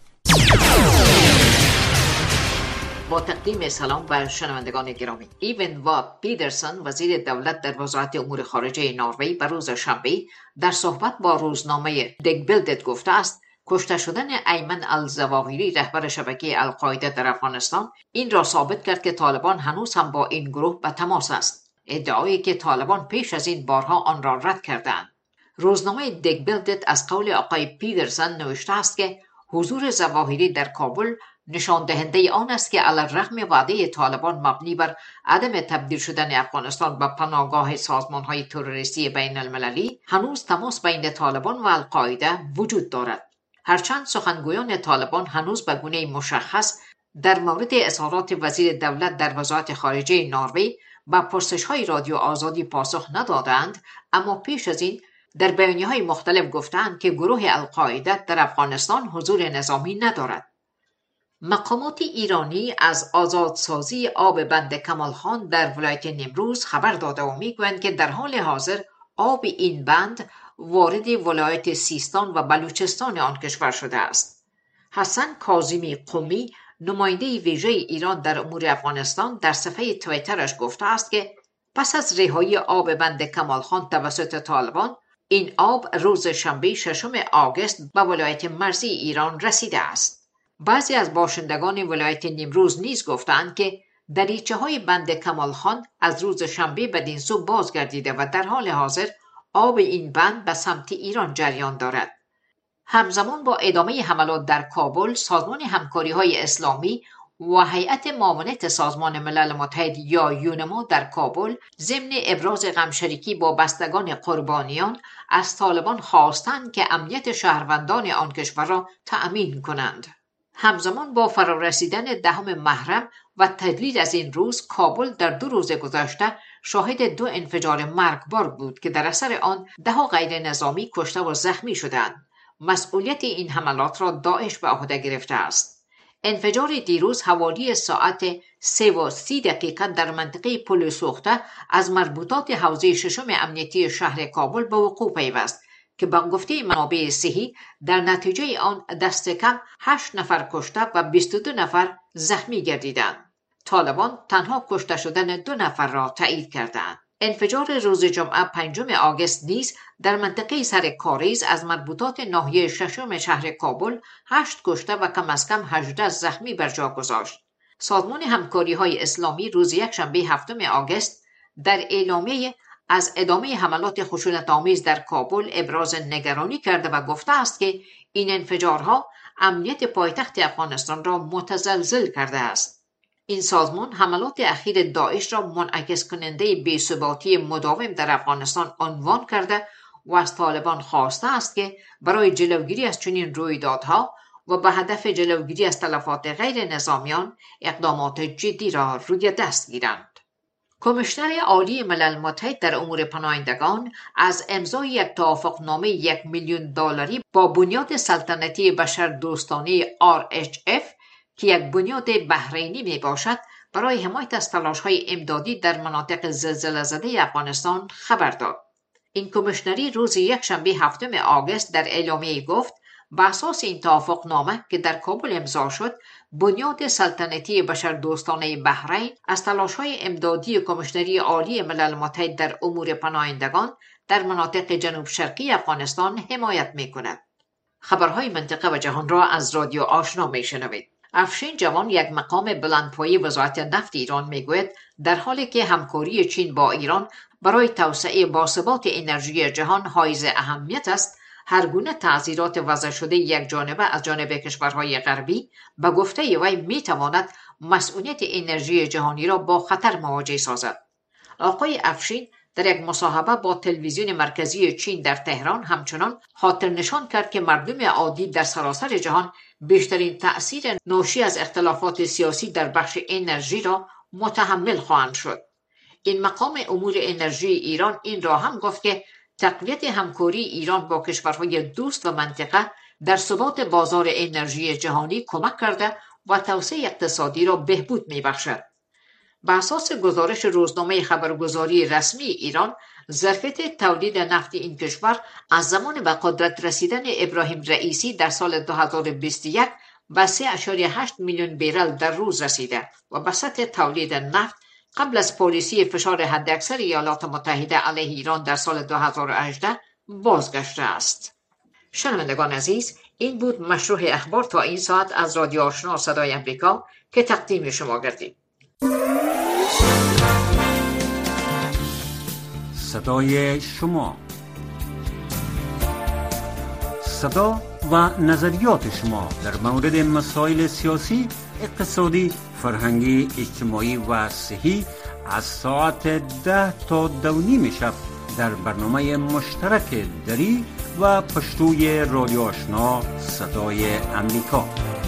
با تقدیم سلام بر شنوندگان گرامی. ایون واد پیدرسن وزیر دولت در وزارت امور خارجه نروژ بر روز شنبه در صحبت با روزنامه دگبیلدت گفته است کشته شدن ایمن الظواهری رهبر شبکه القاعده در افغانستان این را ثابت کرد که طالبان هنوز هم با این گروه به تماس است، ادعایی که طالبان پیش از این بارها آن را رد کردند. روزنامه دگبیلدت از قول آقای پیدرسن نوشته است که حضور ظواهری در کابل نشان دهنده آن است که علیرغم وعده طالبان مبنی بر عدم تبدیل شدن افغانستان به پناهگاه سازمان‌های تروریستی بین المللی، هنوز تماس بین طالبان و القاعده وجود دارد. هرچند سخنگویان طالبان هنوز به گونه مشخص در مورد اظهارات وزیر دولت در وزارت خارجه نروژ به پرسش‌های رادیو آزادی پاسخ ندادند، اما پیش از این در بیانیه‌های مختلف گفتند که گروه القاعده در افغانستان حضور نظامی ندارد. مقامات ایرانی از آزادسازی آب بند کمال خان در ولایت نیمروز خبر داده و میگویند که در حال حاضر آب این بند وارد ولایت سیستان و بلوچستان آن کشور شده است. حسن کاظمی قمی، نماینده ویژه ایران در امور افغانستان، در صفحه توییترش گفته است که پس از رهایی آب بند کمال خان توسط طالبان، این آب روز شنبه 6 آگوست به ولایت مرزی ایران رسیده است. بعضی از باشندگان ولایت نیمروز نیز گفتند که دریچه‌های بند کمال خان از روز شنبه بدین سو بازگردیده و در حال حاضر آب این بند به سمت ایران جریان دارد. همزمان با ادامه حملات در کابل، سازمان همکاری‌های اسلامی و هیئت معاونت سازمان ملل متحد یا یونما در کابل ضمن ابراز غمشریکی با بستگان قربانیان از طالبان خواستند که امنیت شهروندان آن کشور را تأمین کنند. همزمان با فرارسیدن 10 محرم و تجلیل از این روز، کابل در 2 روز گذشته شاهد 2 انفجار مرگبار بود که در اثر آن 10 غیر نظامی کشته و زخمی شدند. مسئولیت این حملات را داعش به عهده گرفته است. انفجار دیروز حوالی ساعت 3:30 در منطقه پل سوخته از مربوطات حوزه 6 امنیتی شهر کابل به وقوع پیوست که با گفته منابع صحی در نتیجه آن دست کم 8 نفر کشته و 22 نفر زخمی گردیدند. طالبان تنها کشته شدن 2 نفر را تایید کردند. انفجار روز جمعه 5 آگوست نیز در منطقه سر کاریز از مربوطات ناحیه 6 شهر کابل 8 کشته و کم از کم 18 زخمی بر جا گذاشت. سازمان همکاری‌های اسلامی روز یکشنبه 7 آگوست در اعلامیه از ادامه حملات خشونت‌آمیز در کابل ابراز نگرانی کرده و گفته است که این انفجارها امنیت پایتخت افغانستان را متزلزل کرده است. این سازمان حملات اخیر داعش را منعکس کننده بی‌ثباتی مداوم در افغانستان عنوان کرده و از طالبان خواسته است که برای جلوگیری از چنین رویدادها و به هدف جلوگیری از تلفات غیر نظامیان اقدامات جدی را روی دست گیرند. کمیشنر عالی ملل متحد در امور پناهندگان از امضای یک توافقنامه $1,000,000 با بنیاد سلطنتی بشردوستانه RHF که یک بنیاد بحرینی می باشد برای حمایت از تلاش‌های امدادی در مناطق زلزله زده افغانستان خبر داد. این کمیشنری روز یکشنبه 7 آگوست در اعلامیه گفت بر اساس این توافقنامه که در کابل امضا شد بنیاد سلطنتی بشردوستانه بحرین از تلاش‌های امدادی کمیشنری عالی ملل متحد در امور پناهندگان در مناطق جنوب شرقی افغانستان حمایت می‌کند. خبرهای منطقه و جهان را از رادیو آشنا می‌شنوید. افشین جوان، یک مقام بلندپایه وزارت نفت ایران، میگوید در حالی که همکاری چین با ایران برای توسعه باثبات انرژی جهان حائز اهمیت است، هر گونه تعزیرات وضع شده یک جانبه از جانب کشورهای غربی به گفته وی میتواند مسئولیت انرژی جهانی را با خطر مواجه سازد. آقای افشین در یک مصاحبه با تلویزیون مرکزی چین در تهران همچنان خاطر نشان کرد که مردم عادی در سراسر جهان بیشترین تأثیر ناشی از اختلافات سیاسی در بخش انرژی را متحمل خواهند شد. این مقام امور انرژی ایران این را هم گفت که تقویت همکاری ایران با کشورهای دوست و منطقه در ثبات بازار انرژی جهانی کمک کرده و توسعه اقتصادی را بهبود می‌بخشد. بر اساس گزارش روزنامه خبرگزاری رسمی ایران، ظرفیت تولید نفت این کشور از زمان به قدرت رسیدن ابراهیم رئیسی در سال 2021 به 3.8 میلیون بیرل در روز رسیده و به سطح تولید نفت قبل از پالیسی فشار حداکثر ایالات متحده علیه ایران در سال 2018 بازگشته است. شنوندگان عزیز، این بود مشروع اخبار تا این ساعت از رادیو آشنا صدای امریکا که تقدیم شما کردیم. صدای شما، صدا و نظریات شما در مورد مسائل سیاسی، اقتصادی، فرهنگی، اجتماعی و صحی از ساعت 10 تا 2:30 شب در برنامه مشترک دری و پشتوی رادیو آشنا صدای امریکا.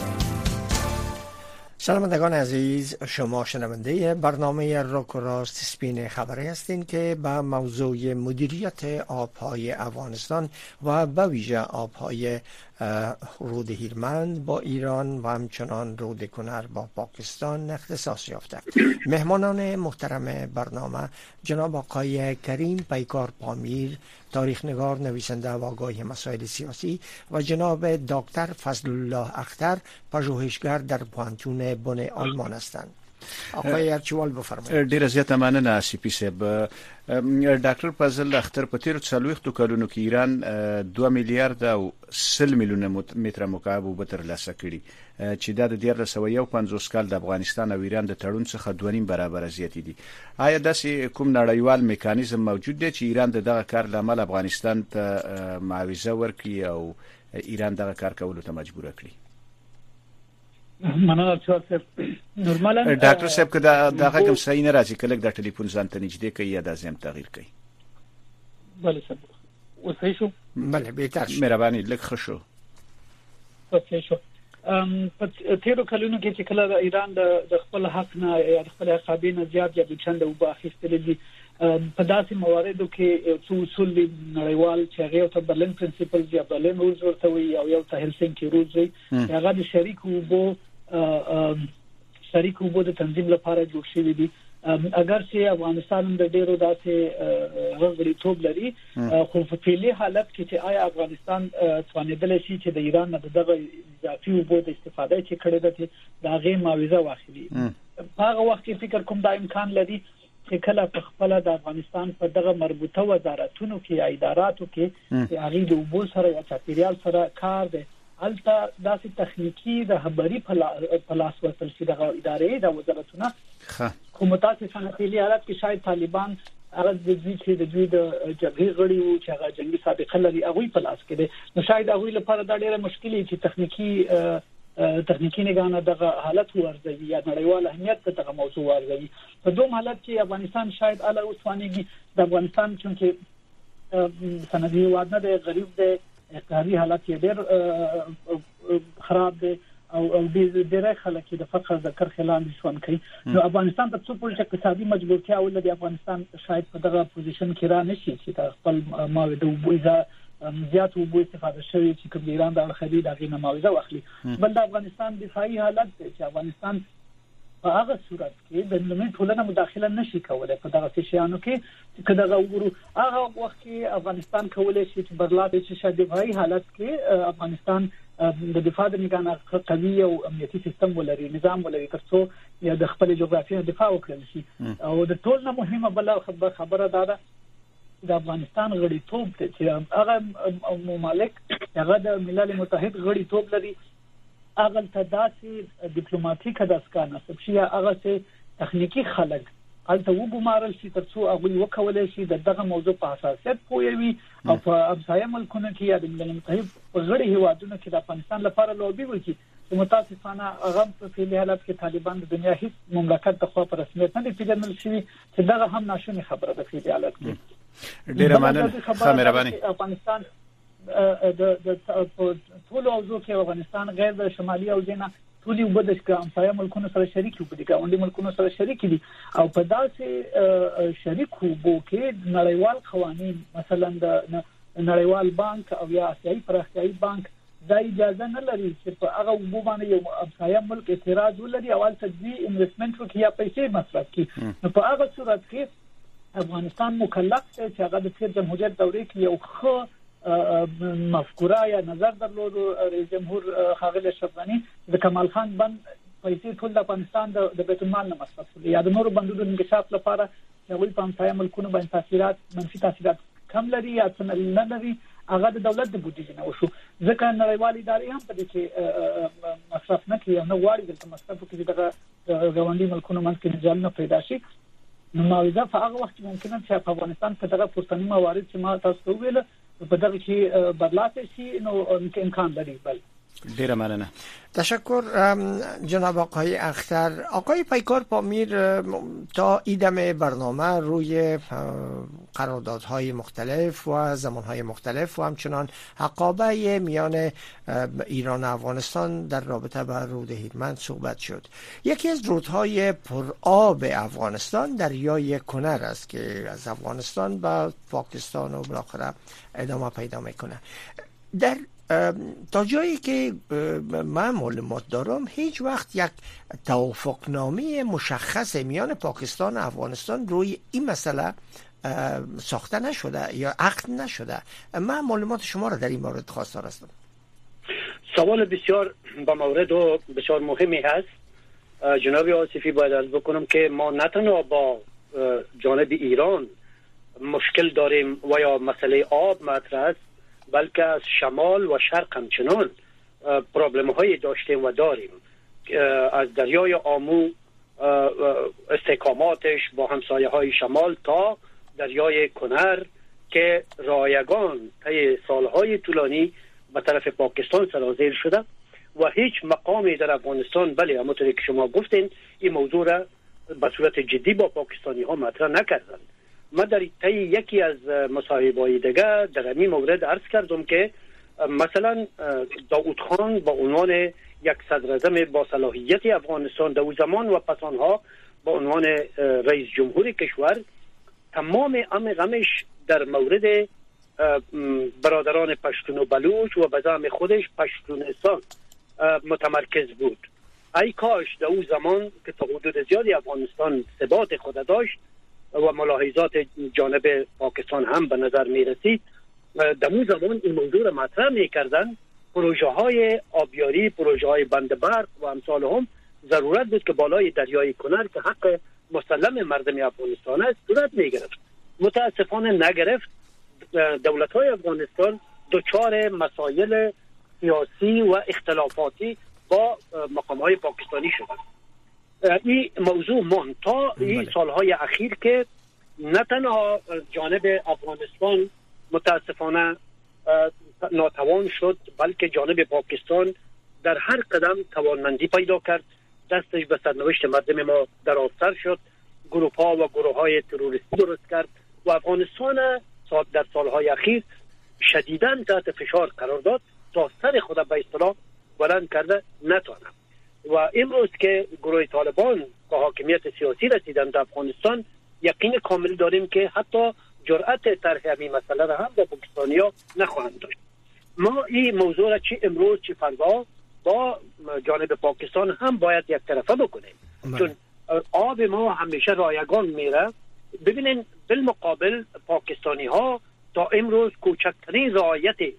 شنوندگان عزیز، شما شنونده برنامه راک و راست سپین خبری هستین که به موضوع مدیریت آبهای افغانستان و به ویژه آبهای رود هیرمند با ایران و همچنان رود کنر با پاکستان اختصاص یافته. مهمانان محترم برنامه جناب آقای کریم پیکار پامیر، تاریخ نگار، نویسنده و آگاه مسائل سیاسی، و جناب دکتر فضل الله اختر، پژوهشگر در پوهنتون بن آلمان هستند. آقای ارچوال بفرمایید. ډیر زیات مننه سپی صاحب. ډاکټر فضل اختر په تیر 40 کلونو کې ایران 2 میلیارډ او 100 میلیونه متر مکعب اوبه ترلاسه کړي چې دا د 1950 کال د افغانستان او ایران د تړون څخه 2.5 برابر زیات دي. آیا داسې کوم نړیوال میکانیزم موجود دی چې ایران دغه کار لامل افغانستان ته معاوضه ورکړي او ایران دغه کار کولو ته مجبور کړي؟ مننه صاحب. نورمالا ډاکټر صاحب که دا کوم صحیح نه راځي کله د ټلیفون ځان ته نږدې کوي یا د زم تغییر کوي. بله صاحب اوس صحیح شو؟ بله بهتر شو. مهرباني لږ ښه شو. صحیح شو. په تیرو کلونو کې چې کله ایران د خپل حق نه یا د خپل عقابې نه زیات یا د چند اوبه اخیستلې دي، په داسې مواردو کې څو اصول دي نړیوال چې هغه ته برلین پرنسپلز یا برلین رولز ورته وي او یو ته هلسنکي رولز وي. هغه د شریک اوبو د تنظیم لپاره جوړ شوی دي. اگر چې افغانستان د ډیرو داسې غړیتوب لري، خو په فعلي حالت کې چې آیا افغانستان توانیدل شي چې د ایران نه دغه اضافي اوبو د استفاده چې کړې ده د هغې معاوضه واخلي. په هغه وخت کې فکر کوم دا امکان لري چې کله په خپل د افغانستان په دغه مربوطه وزارتونو کې یا اداراتو کې هغه د اوبو سره یا چاپیریال سره کار دی، البته داسې تخنیکی د خبري په لاس ورتل شي دغه ادارې د وزارتونو. خو متاسفانه په دې حالت کې شاید طالبان هغه د دوی د جبهې غړي وو چې هغه جنگي سابقه لري، هغه په لاس کې دي. نو شاید هغه لپاره دا ډیره مشکلې چې تخنیکی نگاه دغه حالت ورزوي یا نړیوال اهمیت ته دغه موضوع ورزوي. په دوم حالت کې افغانستان شاید اله اوسوانيږي. د افغانستان چې سندي وادنه د غریب د اقتصادي حالت یې ډېر خراب دی او ډېر خلک د فقر ذکر خلان ژوند کوي. نو افغانستان په څو پورې اقتصادي مجبورتیا ولري، افغانستان شاید په دغه پوزیشن کې را نشي چې خپل موارد او زیات اوبو استفاده شوی چې کوم ایران د اړخدي دغه نماوزه واخلي. بل د افغانستان دفاعي حالت چې افغانستان په هغه صورت کې د نړۍ ټولنه مداخله نشي کولای په دغه شیانو کې چې دغه وګورو هغه وخت کې افغانستان کولای شي چې برلاده چې دفاعي حالت کې افغانستان د دفاع د میکانه قوي او امنیتي سیستم ولري، نظام ولري، ترڅو د خپل جغرافیې دفاع وکړي شي. او د ټول نه مهمه بل خبره ده د افغانستان غړیتوب چې هغه ممالک هغه د ملل متحد غړیتوب لري، هغه ته داسې ډیپلوماټیک هدفګان نصب شي، هغه څه تخنیکی خلک هلته وګمارل شي ترڅو هغه وکولای شي دغه موضوع په حساسیت پوهوي او په ابصای ملکونو کې یا د ملل متحد په غړي هیوادونو کې د افغانستان لپاره لوبي وکړي. متاسفانه هغه په حالت کې طالبان د دنیا هیڅ مملکت د خوا پر رسمیت نه پیژندل شوی چې دغه هم ناشونی خبره ده په حالت کې. ډیره مننه خامربانی. افغانستان د ټول اوضاع کې افغانستان غیر د شمالي او جنوب ټولي وبد چې همسایه ملکونو سره شریک وي، د ګاونډي ملکونو سره شریک دي او په داسې شریک وو کې نړیوال قوانين مثلا د نړیوال بانک او یا آسیایي پراختیایي بانک دا اجازه نه لري چې په هغه وبو باندې یو همسایه ملک اعتراض ولري او ولته دې انویسټمنټ وکړي یا پیسې مصرف کړي. نو په هغه صورت کې افغانستان مکلف دی چې هغه د تیر جمهوریت دورې کې یو ښه مفکوره یا نظر درلود. رئیس جمهور ښاغلی اشرف غني د کمال خان بند پیسې ټول د افغانستان د بیت المال نه مصرف کړي یا د نورو بندونو انکشاف لپاره هغوی په همسایه ملکونو باندې تاثیرات منفي تاثیرات کم لري یا څه نه لري، هغه د دولت د بودیجې نه وشو. ځکه نړیوال ادارې هم په دې کې مصرف نه کوي او نه غواړي دلته مصرف وکړي دغه ګاونډي ملکونو منځ کې نظام پیدا شي. نو معاوضه په هغه وخت کې ممکنه چې په افغانستان کې دغه پورتنی موارد چې ما تاسو ویل په دغه کې بدلاته شي نو امکان لري. بله ډیره مننه. تشکر جناب آقای اختر. آقای پیکار پامیر تا ایدم برنامه روی قراردادهای مختلف و زمانهای مختلف و همچنان حقابه میان ایران و افغانستان در رابطه با رود هیرمند صحبت شد. یکی از رودهای پرآب افغانستان دریای کنر است که از افغانستان به پاکستان و بالاخره ادامه پیدا میکنه. در تا جایی که من معلومات دارم هیچ وقت یک توافقنامه مشخص میان پاکستان و افغانستان روی این مسئله ساخته نشده یا عقد نشده. من معلومات شما را در این مورد خواستار هستم. سوال بسیار با مورد و بسیار مهمی هست. جناب آصفی باید عرض بکنم که ما نه تنها با جانب ایران مشکل داریم و یا مسئله آب مطرح است، بلکه از شمال و شرق همچنان پرابلم های داشتیم و داریم. از دریای آمو استحکاماتش با همسایه های شمال تا دریای کنر که رایگان طی سالهای طولانی به طرف پاکستان سرازیر شده و هیچ مقامی در افغانستان بله همونطوری که شما گفتین این موضوع را به صورت جدی با پاکستانی ها مطرح نکردند. ما در طی یکی از مصاحبه‌های دیگه در این مورد عرض کردم که مثلا داود خان با عنوان یک صدراعظم با صلاحیت افغانستان در زمان و پس آنها با عنوان رئیس جمهور کشور تمام غمش در مورد برادران پشتون و بلوچ و به زعم خودش پشتونستان متمرکز بود. ای کاش در اون زمان که تا حدود زیادی افغانستان ثبات خود داشت و ملاحظات جانب پاکستان هم به نظر می رسید، در اون زمان این موضوع را مطرح می کردن. پروژه های آبیاری، پروژه های بند برق و امثال هم ضرورت بود که بالای دریای کنر که حق مسلم مردم افغانستان است صورت می گرفت. متاسفانه نگرفت. دولت های افغانستان دچار مسائل سیاسی و اختلافاتی با مقام های پاکستانی شدند. این موضوع ماند تا این سالهای اخیر که نه تنها جانب افغانستان متاسفانه ناتوان شد، بلکه جانب پاکستان در هر قدم توانمندی پیدا کرد، دستش به سرنوشت مردم ما درازتر شد، گروه ها و گروه های تروریستی درست کرد و افغانستان در سالهای اخیر شدیداً تحت فشار قرار داد تا سر خود به اصطلاح بلند کرده نتوانم. و امروز که گروه طالبان به حاکمیت سیاسی رسیدند در افغانستان، یقین کامل داریم که حتی جرأت طرح همین مسئله را هم با پاکستانی‌ها نخواهند داشت. ما این موضوع را چی امروز چی فردا با جانب پاکستان هم باید یک طرفه بکنیم، چون آب ما همیشه رایگان میره. ببینین بالمقابل پاکستانی ها تا امروز کوچکترین رعایت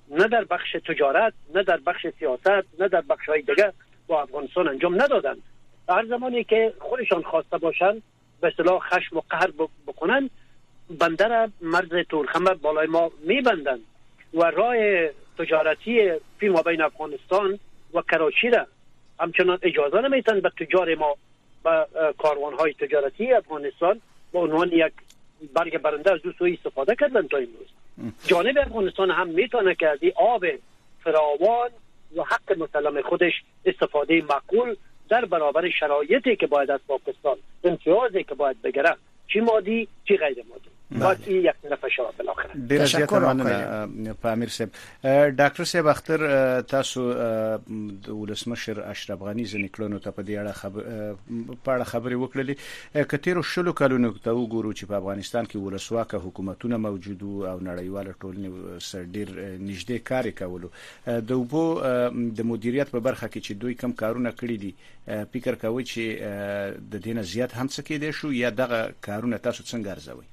نه در بخش تجارت، نه در بخش سیاست، نه در بخش‌های دیگه با افغانستان انجام ندادن. هر زمانی که خودشان خواسته باشند به اصطلاح خشم و قهر بکنن، بندر مرز تورخم بالای ما میبندن و راه تجارتی فی مابین افغانستان و کراچی را همچنان اجازه نمیتن به تجار ما و کاروانهای تجارتی افغانستان به عنوان یک برگ برنده از دو سوی استفاده کردن تا امروز. جانب افغانستان هم میتونه که از این آب فراوان و حق مسلم خودش استفاده معقول در برابر شرایطی که باید از پاکستان، امتیازی که باید بگیره، چی مادی چی غیر مادی، باید این یک طرف شود بالاخره. ډیر زیات مننه پامیر صاحب. ډاکټر صاحب اختر تاسو د ولسمشر اشرف غنی ځنې کړنو ته په دې اړه خبرې وکړلې. کتیرو شلو کلونو ته وګورو چې په افغانستان کې ولسواکه حکومتونه موجود او نړیواله ټولنې سره ډیر نږدې کار کولو. د اوبو د مدیریت په برخه کې چې دوی کم کارونه کړی دي، فکر کوي چې د دې نه زیات هم څه کېدای شو یا دغه کارونه تاسو څنګه ارزوي؟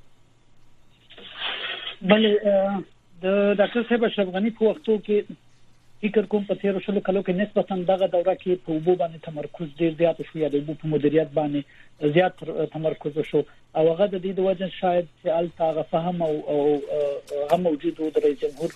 بله د ډاکټر صاحب اشرف غنی په وختو کې فکر کوم په تیر شلو کلو کې نسبتاً دغه دوره کې په اوبو باندې تمرکز ډیر زیات شو یا د اوبو په مدیریت باندې زیات تمرکز شو او هغه د دې د وجه شاید چې الته فهم او هغه موجود و د رئیس جمهور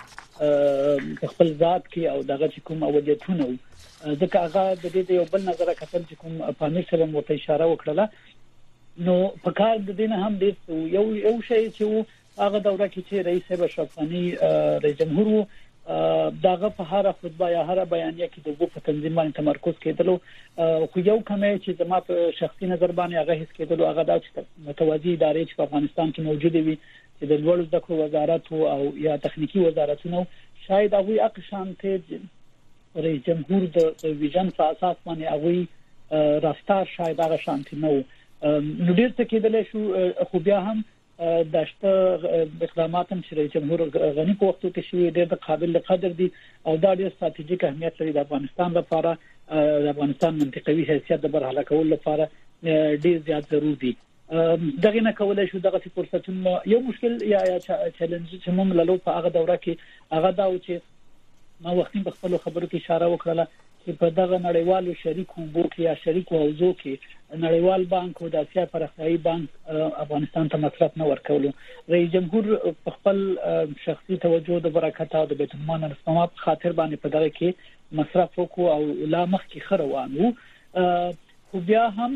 خپل ذات کې او دغه کوم اولیتونه ځکه هغه د دې یو بل نظر کتل چې کوم پامیر سره مو ته اشاره وکړه، نو په کار د دې نه هم ډیر یو شی چې هغه دوره کې چې رئیس اشرف غنی رئیس جمهور داغه په هر خطبه یا هر بیانیه کې د وګړو په تنظیم باندې تمرکز کېدلو، خو یو کمه چې زما په شخصي نظر باندې هغه هیڅ کېدلو هغه د متوازی ادارې چې په افغانستان کې موجوده وي چې د لوړ زده کړو وزارت او یا تخنیکی وزارتونه شاید هغه اقشان ته رئیس جمهور د ویژن په اساس باندې هغه راستار شاید هغه شانتي نو نو ډیر څه کېدل شو، خو بیا هم داشته اقدامات هم چې رئیس جمهور غنی په وختو کې شوی ډېر د قابل قدر دي او دا ډېر ستراتیژیک اهمیت لري د افغانستان لپاره، د افغانستان منطقوي حیثیت د برحاله کولو لپاره ډېر زیات ضروري دي. دغه نه کولای شو دغه فرصتونه یو مشکل یا چیلنج چې موږ له په هغه دوره کې هغه دا و چې ما وختي په خپل خبرو کې اشاره وکړه چې په دغه نړیوالو شریکو بوک یا شریکو حوزو کې نړیوال بانک او د اسیا پرخایي بانک افغانستان ته مصرف نه ورکولو. رئیس جمهور په خپل شخصي توجه د برکت او د بیت المال رسمات خاطر باندې په دغه کې مصرف وکړو او لا مخ کې خروانو، خو بیا هم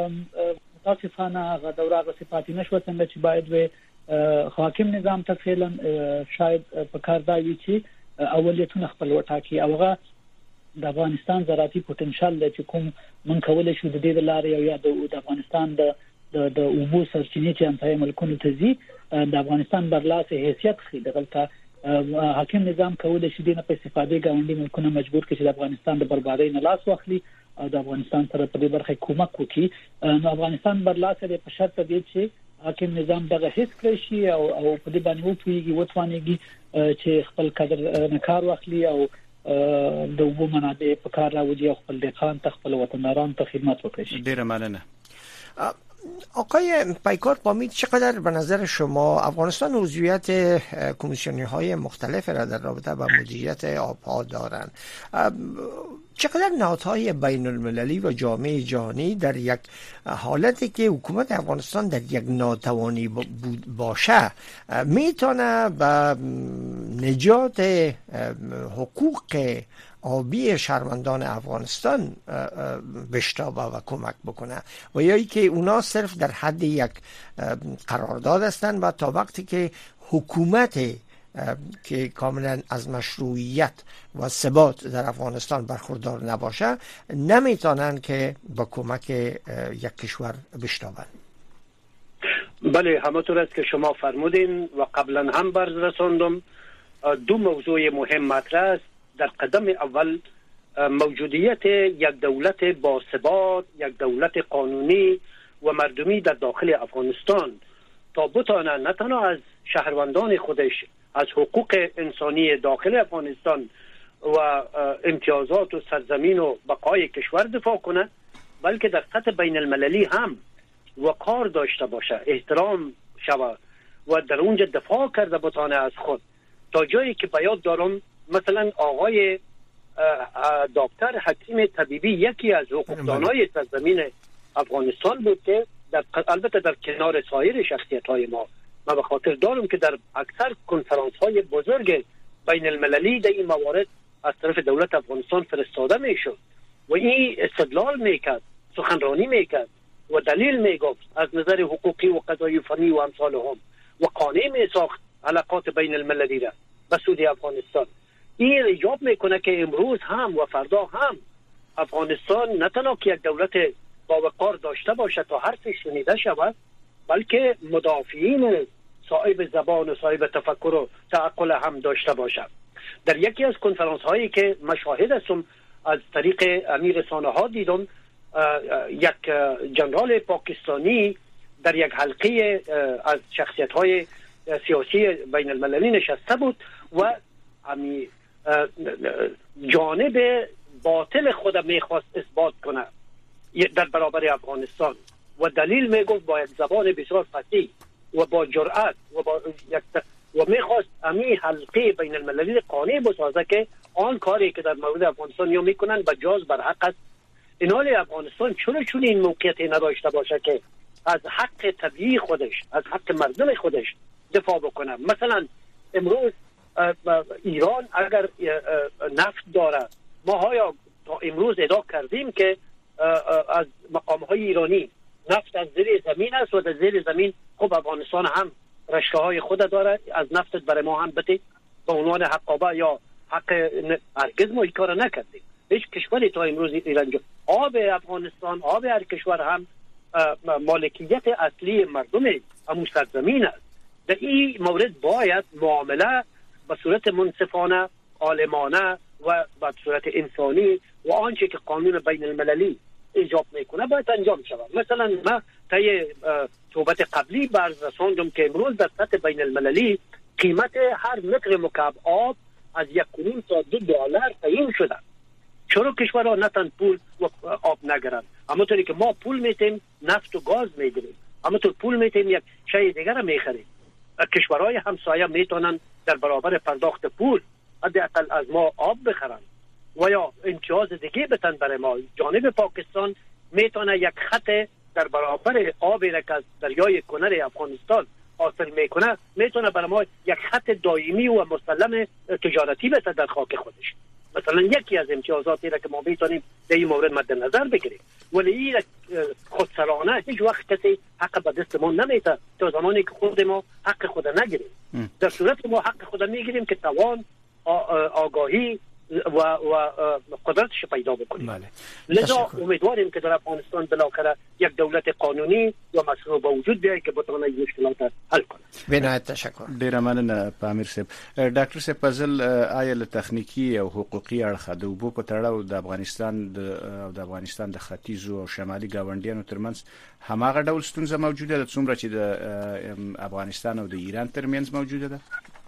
متاسفانه هغه دوره غو صفات نشو څنګه چې باید و حاکم نظام ته فعلا شاید په کار دی چې اولیتونه خپل وټاکي او هغه د افغانستان زراعتي پوتنشل د کوم من کولای شو د دې لارې یا د افغانستان د اوبو سرچینې چې انتهای ملکونو ته ځي د افغانستان برلاسه حیثیت خې دغلته حاکم نظام کولای شي د نه په استفاده غونډې ملکونه مجبور کړي چې د افغانستان د بربادۍ نه لاس واخلي او د افغانستان سره په دې برخه کومک وکړي. نو افغانستان برلاسه د په شرط دی چې حاکم نظام دغه هیڅ کړی شي او په دې باندې وتوانيږي چې خپل قدر نه کار واخلي او د اوبو منابع په کار راوړي او خپل دهقان ته خپل وطنداران ته خدمت وکړي. ډیره مننه. آقای پیکار پامید، چقدر به نظر شما افغانستان عضویت کمیسیون‌های مختلف را در رابطه با مدیریت آبها دارند؟ چقدر نهادهای بین المللی و جامعه جهانی در یک حالتی که حکومت افغانستان در یک ناتوانی باشه میتونه به نجات حقوق آبی شهروندان افغانستان بشتابه و کمک بکنه و یا ای که اونا صرف در حد یک قرارداد هستند و تا وقتی که حکومت که کاملا از مشروعیت و ثبات در افغانستان برخوردار نباشه نمیتونن که با کمک یک کشور بشتابن؟ بله، همونطور است که شما فرمودین و قبلا هم برز رساندم. دو موضوع مهم مطرح است. در قدم اول موجودیت یک دولت با ثبات، یک دولت قانونی و مردمی در داخل افغانستان تا بتانه نه تنها از شهروندان خودش، از حقوق انسانی داخل افغانستان و امتیازات و سرزمین و بقای کشور دفاع کنه، بلکه در سطح بین المللی هم وقار داشته باشه، احترام شود و در اونجا دفاع کرده بتانه از خود تا جایی که بیاد دارم مثلا آقای دکتر حکیم طبیبی یکی از حقوقدانای سرزمین افغانستان بود که البته در کنار سایر شخصیت‌های ما به خاطر دارم که در اکثر کنفرانس‌های بزرگ بین المللی در این موارد از طرف دولت افغانستان فرستاده میشد و این استدلال میکرد، سخنرانی میکرد و دلیل میگفت از نظر حقوقی و قضایی و فنی و امثال هم و قانع میساخت علاقات بین المللی را به سود افغانستان. این ایجاب میکنه که امروز هم و فردا هم افغانستان نه تنها که یک دولت با وقار داشته باشد تا حرفش شنیده شود، بلکه مدافعین صاحب زبان و صاحب تفکر و تعقل هم داشته باشد. در یکی از کنفرانس هایی که مشاهد هستم از طریق امیر رسانه ها دیدم، یک جنرال پاکستانی در یک حلقه از شخصیت های سیاسی بین المللی نشسته بود و جانب باطل خود میخواست اثبات کنه در برابر افغانستان و دلیل میگفت با یک زبان بسیار فصیح و با جرأت و میخواست امی حلقه بین المللی قانع بسازه که آن کاری که در مورد افغانستان یا میکنن بجاز بر حق است. اینال افغانستان چون این موقعیتی نداشته باشه که از حق طبیعی خودش، از حق مردم خودش دفاع بکنه. مثلا امروز ایران اگر نفت داره، ما ها تا امروز ادعا کردیم که از مقامهای ایرانی نفت از زیر زمین است و در زیر زمین خب افغانستان هم رشته های خود داره، از نفت برای ما هم بده به عنوان حقابه یا حق. هرگز ما این کار نکردیم. هیچ کشوری تا امروز ایران آب افغانستان، آب هر کشور هم مالکیت اصلی مردم همون سرزمین است. در این مورد باید معامله به صورت منصفانه، عالمانه و به صورت انسانی و آنچه که قانون بین المللی ایجاب میکنه باید انجام شود. مثلا ما طی صحبت قبلی برز رساندم که امروز در سطح بین المللی قیمت هر متر مکعب آب از 1.5 تا 2 دلار تعیین شده. چرا کشورها نتن پول و آب نگیرن؟ همونطوری که ما پول میتیم نفت و گاز میگیریم، همونطور پول میتیم یک شی دیگر رو میخریم. کشورهای همسایه میتونن در برابر پرداخت پول حداقل از ما آب بخرن و یا امتیاز دیگه بتن برای ما. جانب پاکستان میتونه یک خط در برابر آبی را که از دریای کنر افغانستان حاصل میکنه میتونه برای ما یک خط دائمی و مسلم تجارتی بده در خاک خودش. مثلا یکی از امتیازاتی را که ما میتونیم در این مورد مد نظر بگیریم، ولی این خودسرانه هیچ وقت کسی حق به دست ما نمیده تا زمانی که خود ما حق خود نگیریم. در صورت ما حق خود میگیریم که توان، آگاهی و قدرتش پیدا بکنیم. بله. لذا امیدواریم که در افغانستان بالاخره یک دولت قانونی و مشروع به وجود بیاید که بتونه این مشکلات حل کنه. بنایت تشکر. ډیر مننه امیر صاحب. ډاکټر صاحب فضل آیا له تخنیکی او حقوقي اړخه د اوبو په تړاو د افغانستان د ختیځو او شمالي ګاونډیانو ترمنځ هماغه ډول ستونزه موجوده ده څومره چې د افغانستان او د ایران ترمنځ موجوده ده؟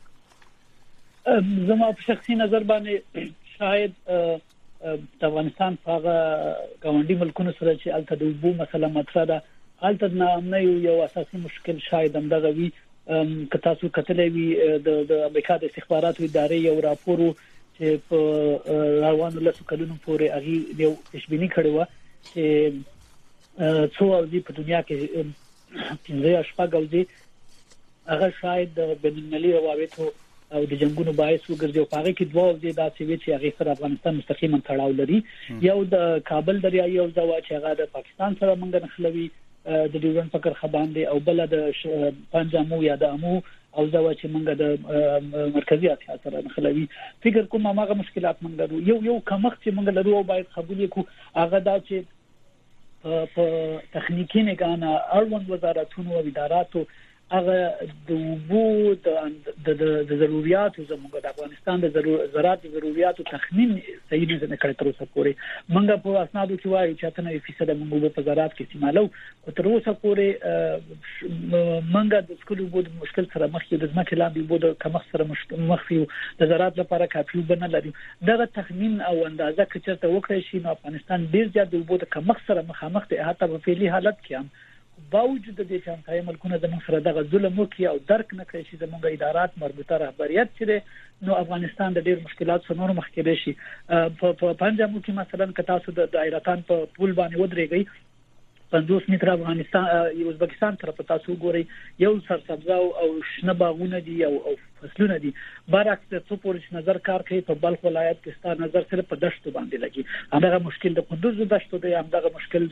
زما په شخصي نظر باندې شاید د افغانستان په ګاونډي ملکونو سره چې الته د اوبو مسله مطرح ده، الته نه یو اساسي مشکل شاید همدغه وي. که تاسو کتلې وي د امریکا د استخباراتو ادارې یو راپور چې په روانو لسو کلونو پورې هغه یو تشبینی کړی و چې څو ورځې په دنیا کې 15 شپږ ورځې هغه شاید د بین المللي روابطو او د جنگونو باعث وګرځي او هغه کې دوه ځای داسې وی چې هغه سره افغانستان مستقیما تړاو لري. یو د کابل دریایي او ځوا چې هغه د پاکستان سره منګ نخلوي د ډیورن فکر خباندې او بل د پنجامو یا د امو او ځوا چې منګ د مرکزی اسیا سره نخلوي. فکر کوم هغه مشکلات منګ لرو. یو کمخ چې منګ لرو او باید قبول کو هغه دا چې په تخنیکی نگانه اړوند وزارتونو او اداراتو هغه د وبو د ضرورتو زموږ د افغانستان د زراعت ضرورتو تخمین صحیح نه کړی تر اوسه پورې. موږ په اسنادو کې وایو چې 98% موږ په زراعت کې استعمالو او تر اوسه پورې موږ د سکولو بود مشکل سره مخ یو د ځمکې لاندې بود کمخ سره مخ یو د زراعت لپاره کافي وبنه لري. دغه تخمین او اندازه چې چرته وکړي شي نو افغانستان ډیر زیات د بود کمخ سره مخامخ دی، حتی په فعلی حالت کې هم باوجود د دې چې همسایه ملکونه زموږ سره دغه ظلم وکړي او درک نه کړي چې زموږ ادارات مربوطه رهبریت چې نو افغانستان د ډېر مشکلات سره نور مخ کې شي. په پنجاب کې مثلا که تاسو د ایران په پول باندې ودرېږئ 50 متر افغانستان ازبکستان طرف تاسو ګورئ یو سرسبزه او شنه باغونه دي او فصلونه دي. برعکس څو پورې نظر کار کوي په بلخ ولایت کې ستاسو نظر سره په دشتو باندې لګي. همدغه مشکل د قندوز دشتو دی، همدغه مشکل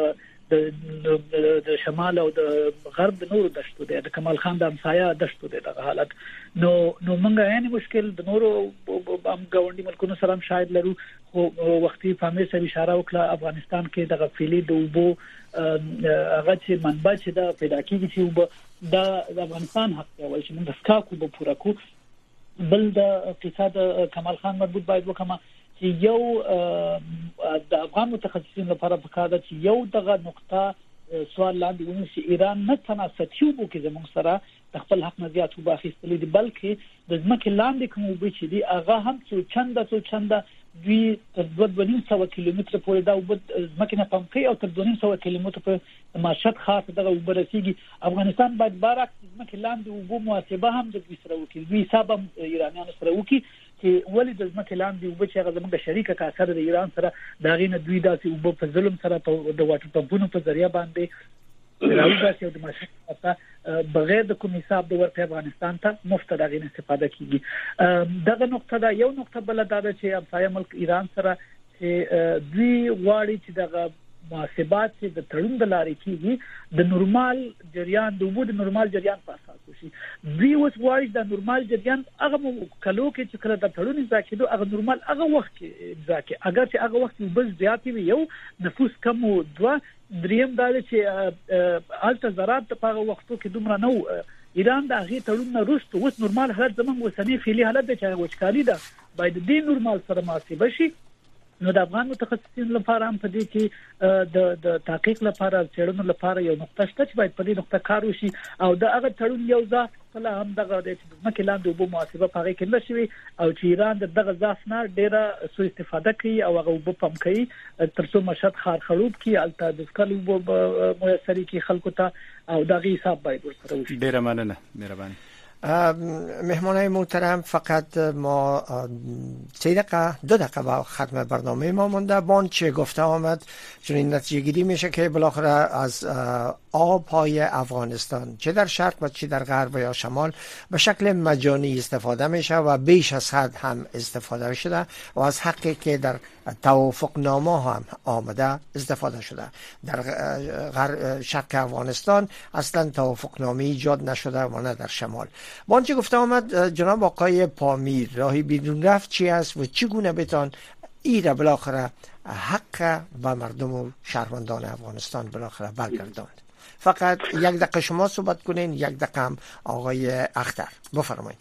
د شمال او د غرب د نورو دشتو دی، د کمال خان د همسایه دشتو دی دغه حالت. نو موږ یعنی مشکل د نورو ګاونډي ملکونو سره شاید لرو، خو وختي فهمي سره اشاره وکړه افغانستان کې د غفلي د وبو هغه چې منبع چې دا پیدا کیږي چې وب د افغانستان حق دی ول چې موږ سکاکو به پوره کو. بل د اقتصاد کمال خان مربوط باید وکما چې یو د افغان متخصصین لپاره پکار ده چې یو دغه نقطه سوال لاندې ونیسي ایران نه تناسبو کې زموږ سره د خپل حق نه زیات وب اخیستل دي، بلکې د ځمکې لاندې کوم وب چې دي هغه هم څو چنده دوی تر 2.5 کیلومتر پورې دا وب ځمکې نه پمپ کوي او تر 2.5 کیلومتر په ماشت خاص دغه وب رسیږي. افغانستان باید برعکس ځمکې لاندې وب محاسبه هم د دوی سره وکړي، دوی حساب هم ایرانیانو سره وکړي چې ولې د ځمکې لاندې وب چې هغه زموږ شریکه کاسره د ایران سره دا غینه دوی داسې وب په ظلم سره په د واټر پمپونو په ذریعہ باندې راوځي او د ماشین بغیر د کوم حساب د ورته افغانستان ته مفت دغه استفاده کیږي. دغه نقطه دا یو نقطه بل دا چې همسایه ملک ایران سره چې دوی غواړي چې دغه محاسبات چې د تړون د لارې کیږي د نورمال جریان د وبو د نورمال جریان په اساس وشي. دوی اوس غواړي د نورمال جریان هغه کلو کې چې کله د تړون امضا کېدو هغه نورمال هغه وخت کې امضا کې اگر چې هغه وخت وبز زیات وي یو نفوس کم او دوه دریم دا چې الته زراعت په هغه وختو کې دومره نو ایران د هغه تړون نه وروسته اوس نورمال حالت زموږ وسنی فعلی حالت د چې وچکالي ده باید د نورمال سره محاسبه شي. نو د افغان متخصصین لپاره هم په دې کې د تحقیق لپاره څېړنو لپاره یو نقطه شته چې باید په دې نقطه کار وشي او د هغه تړون یو ځاف خپل هم دغه د مکه لاندې وبو محاسبه پاره کې نشوي او چې ایران دغه ځاف نه ډیره سوء استفاده کوي او هغه وبو پم کوي ترڅو مشهد خار خړوب کی الته د سکل وبو موثري کی خلکو ته او دغه حساب باید ورسره وشي. ډیره مننه مهرباني. مهمانای محترم فقط ما 3 دقیقه 2 دقیقه با ختم برنامه ما مونده. بان چه گفته آمد چون این نتیجه گیری میشه که بالاخره از آبهای افغانستان چه در شرق و چه در غرب یا شمال به شکل مجانی استفاده میشه و بیش از حد هم استفاده شده و از حقی که در توافقنامه هم آمده استفاده شده. در شرق افغانستان اصلا توافقنامه ایجاد نشده و نه در شمال. وانچه گفته آمد جناب آقای پامیر راهی بیرون رفت چی است و چگونه بتان ایره بالاخره حق و مردم و شهروندان افغانستان بالاخره برگرداند. فقط 1 دقیقه شما صحبت کنین، 1 دقیقه هم آقای اختر. بفرمایید.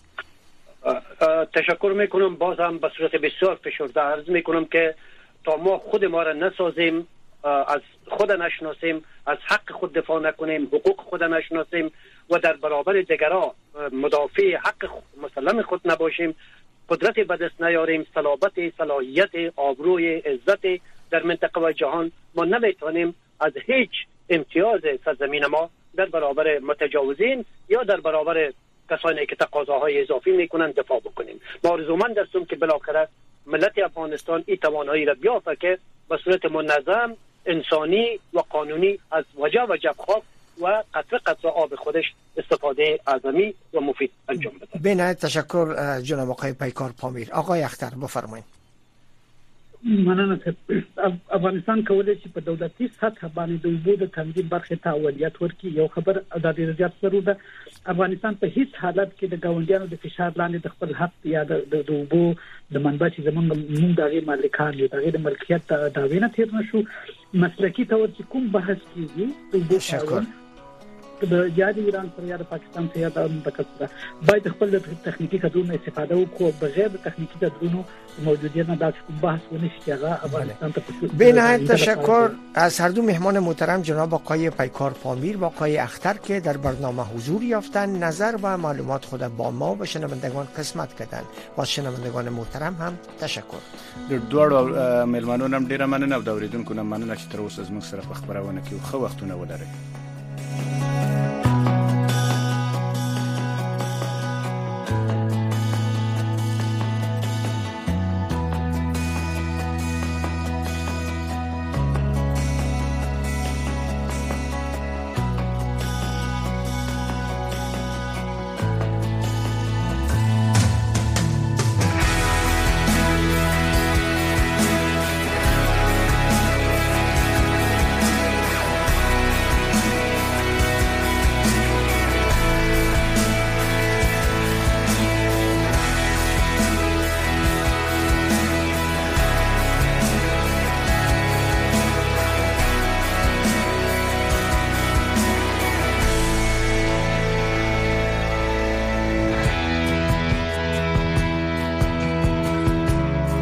تشکر میکنم. بازم به صورت بسیار فشرده عرض میکنم که تا ما خود ما را نسازیم، از خود نشناسیم، از حق خود دفاع نکنیم، حقوق خود نشناسیم و در برابر دیگران مدافع حق مسلم خود نباشیم، قدرت به دست نیاریم، صلابت، صلاحیت، آبروی، عزت در منطقه و جهان، ما نمیتونیم از هیچ امتیاز سرزمین ما در برابر متجاوزین یا در برابر کسانی که تقاضاهای اضافی میکنند دفاع بکنیم. ما آرزومند هستیم که بالاخره ملت افغانستان این توانایی را بیافته که به صورت منظم، انسانی و قانونی از وجب خاک و قطره آب خودش استفاده اعظمی و مفید انجام بده. بنهایت تشکر جناب آقای پیکار پامیر. آقای اختر بفرمایید. مننه. افغانستان کولای شي په دولتي سطح باندې د وبو د تنظیم برخه ته اولویت ورکړي. یو خبر د دې زیات ضروري ده. افغانستان په هیڅ حالت کې د ګاونډیانو د فشار لاندې د خپل حق یا د وبو د منبع چې زمونږ دغه مالکان دي دغه د ملکیت دعوی نه تیر نشو. مسلکی تور چې کوم بحث کیږي د وبو د یا د ایران سره یا د پاکستان سره یا د منطقه سره باید خپل د تخنیکی کډونو استفاده وکړو. بغیر د تخنیکی کډونو موجودیت نه داسې کوم بحث ونشي هغه افغانستان ته. بنهایت تشکر از هر دو مهمان محترم جناب آقای پیکار پامیر و آقای اختر که در برنامه حضور یافتن، نظر و معلومات خود با ما و شنوندگان قسمت کردند. با شنوندگان محترم هم تشکر. د دوړو ملمنونو هم ډیره مننه او د اوریدونکو هم مننه چې تر اوسه زموږ سره په خبرونه کې خو وختونه ولري.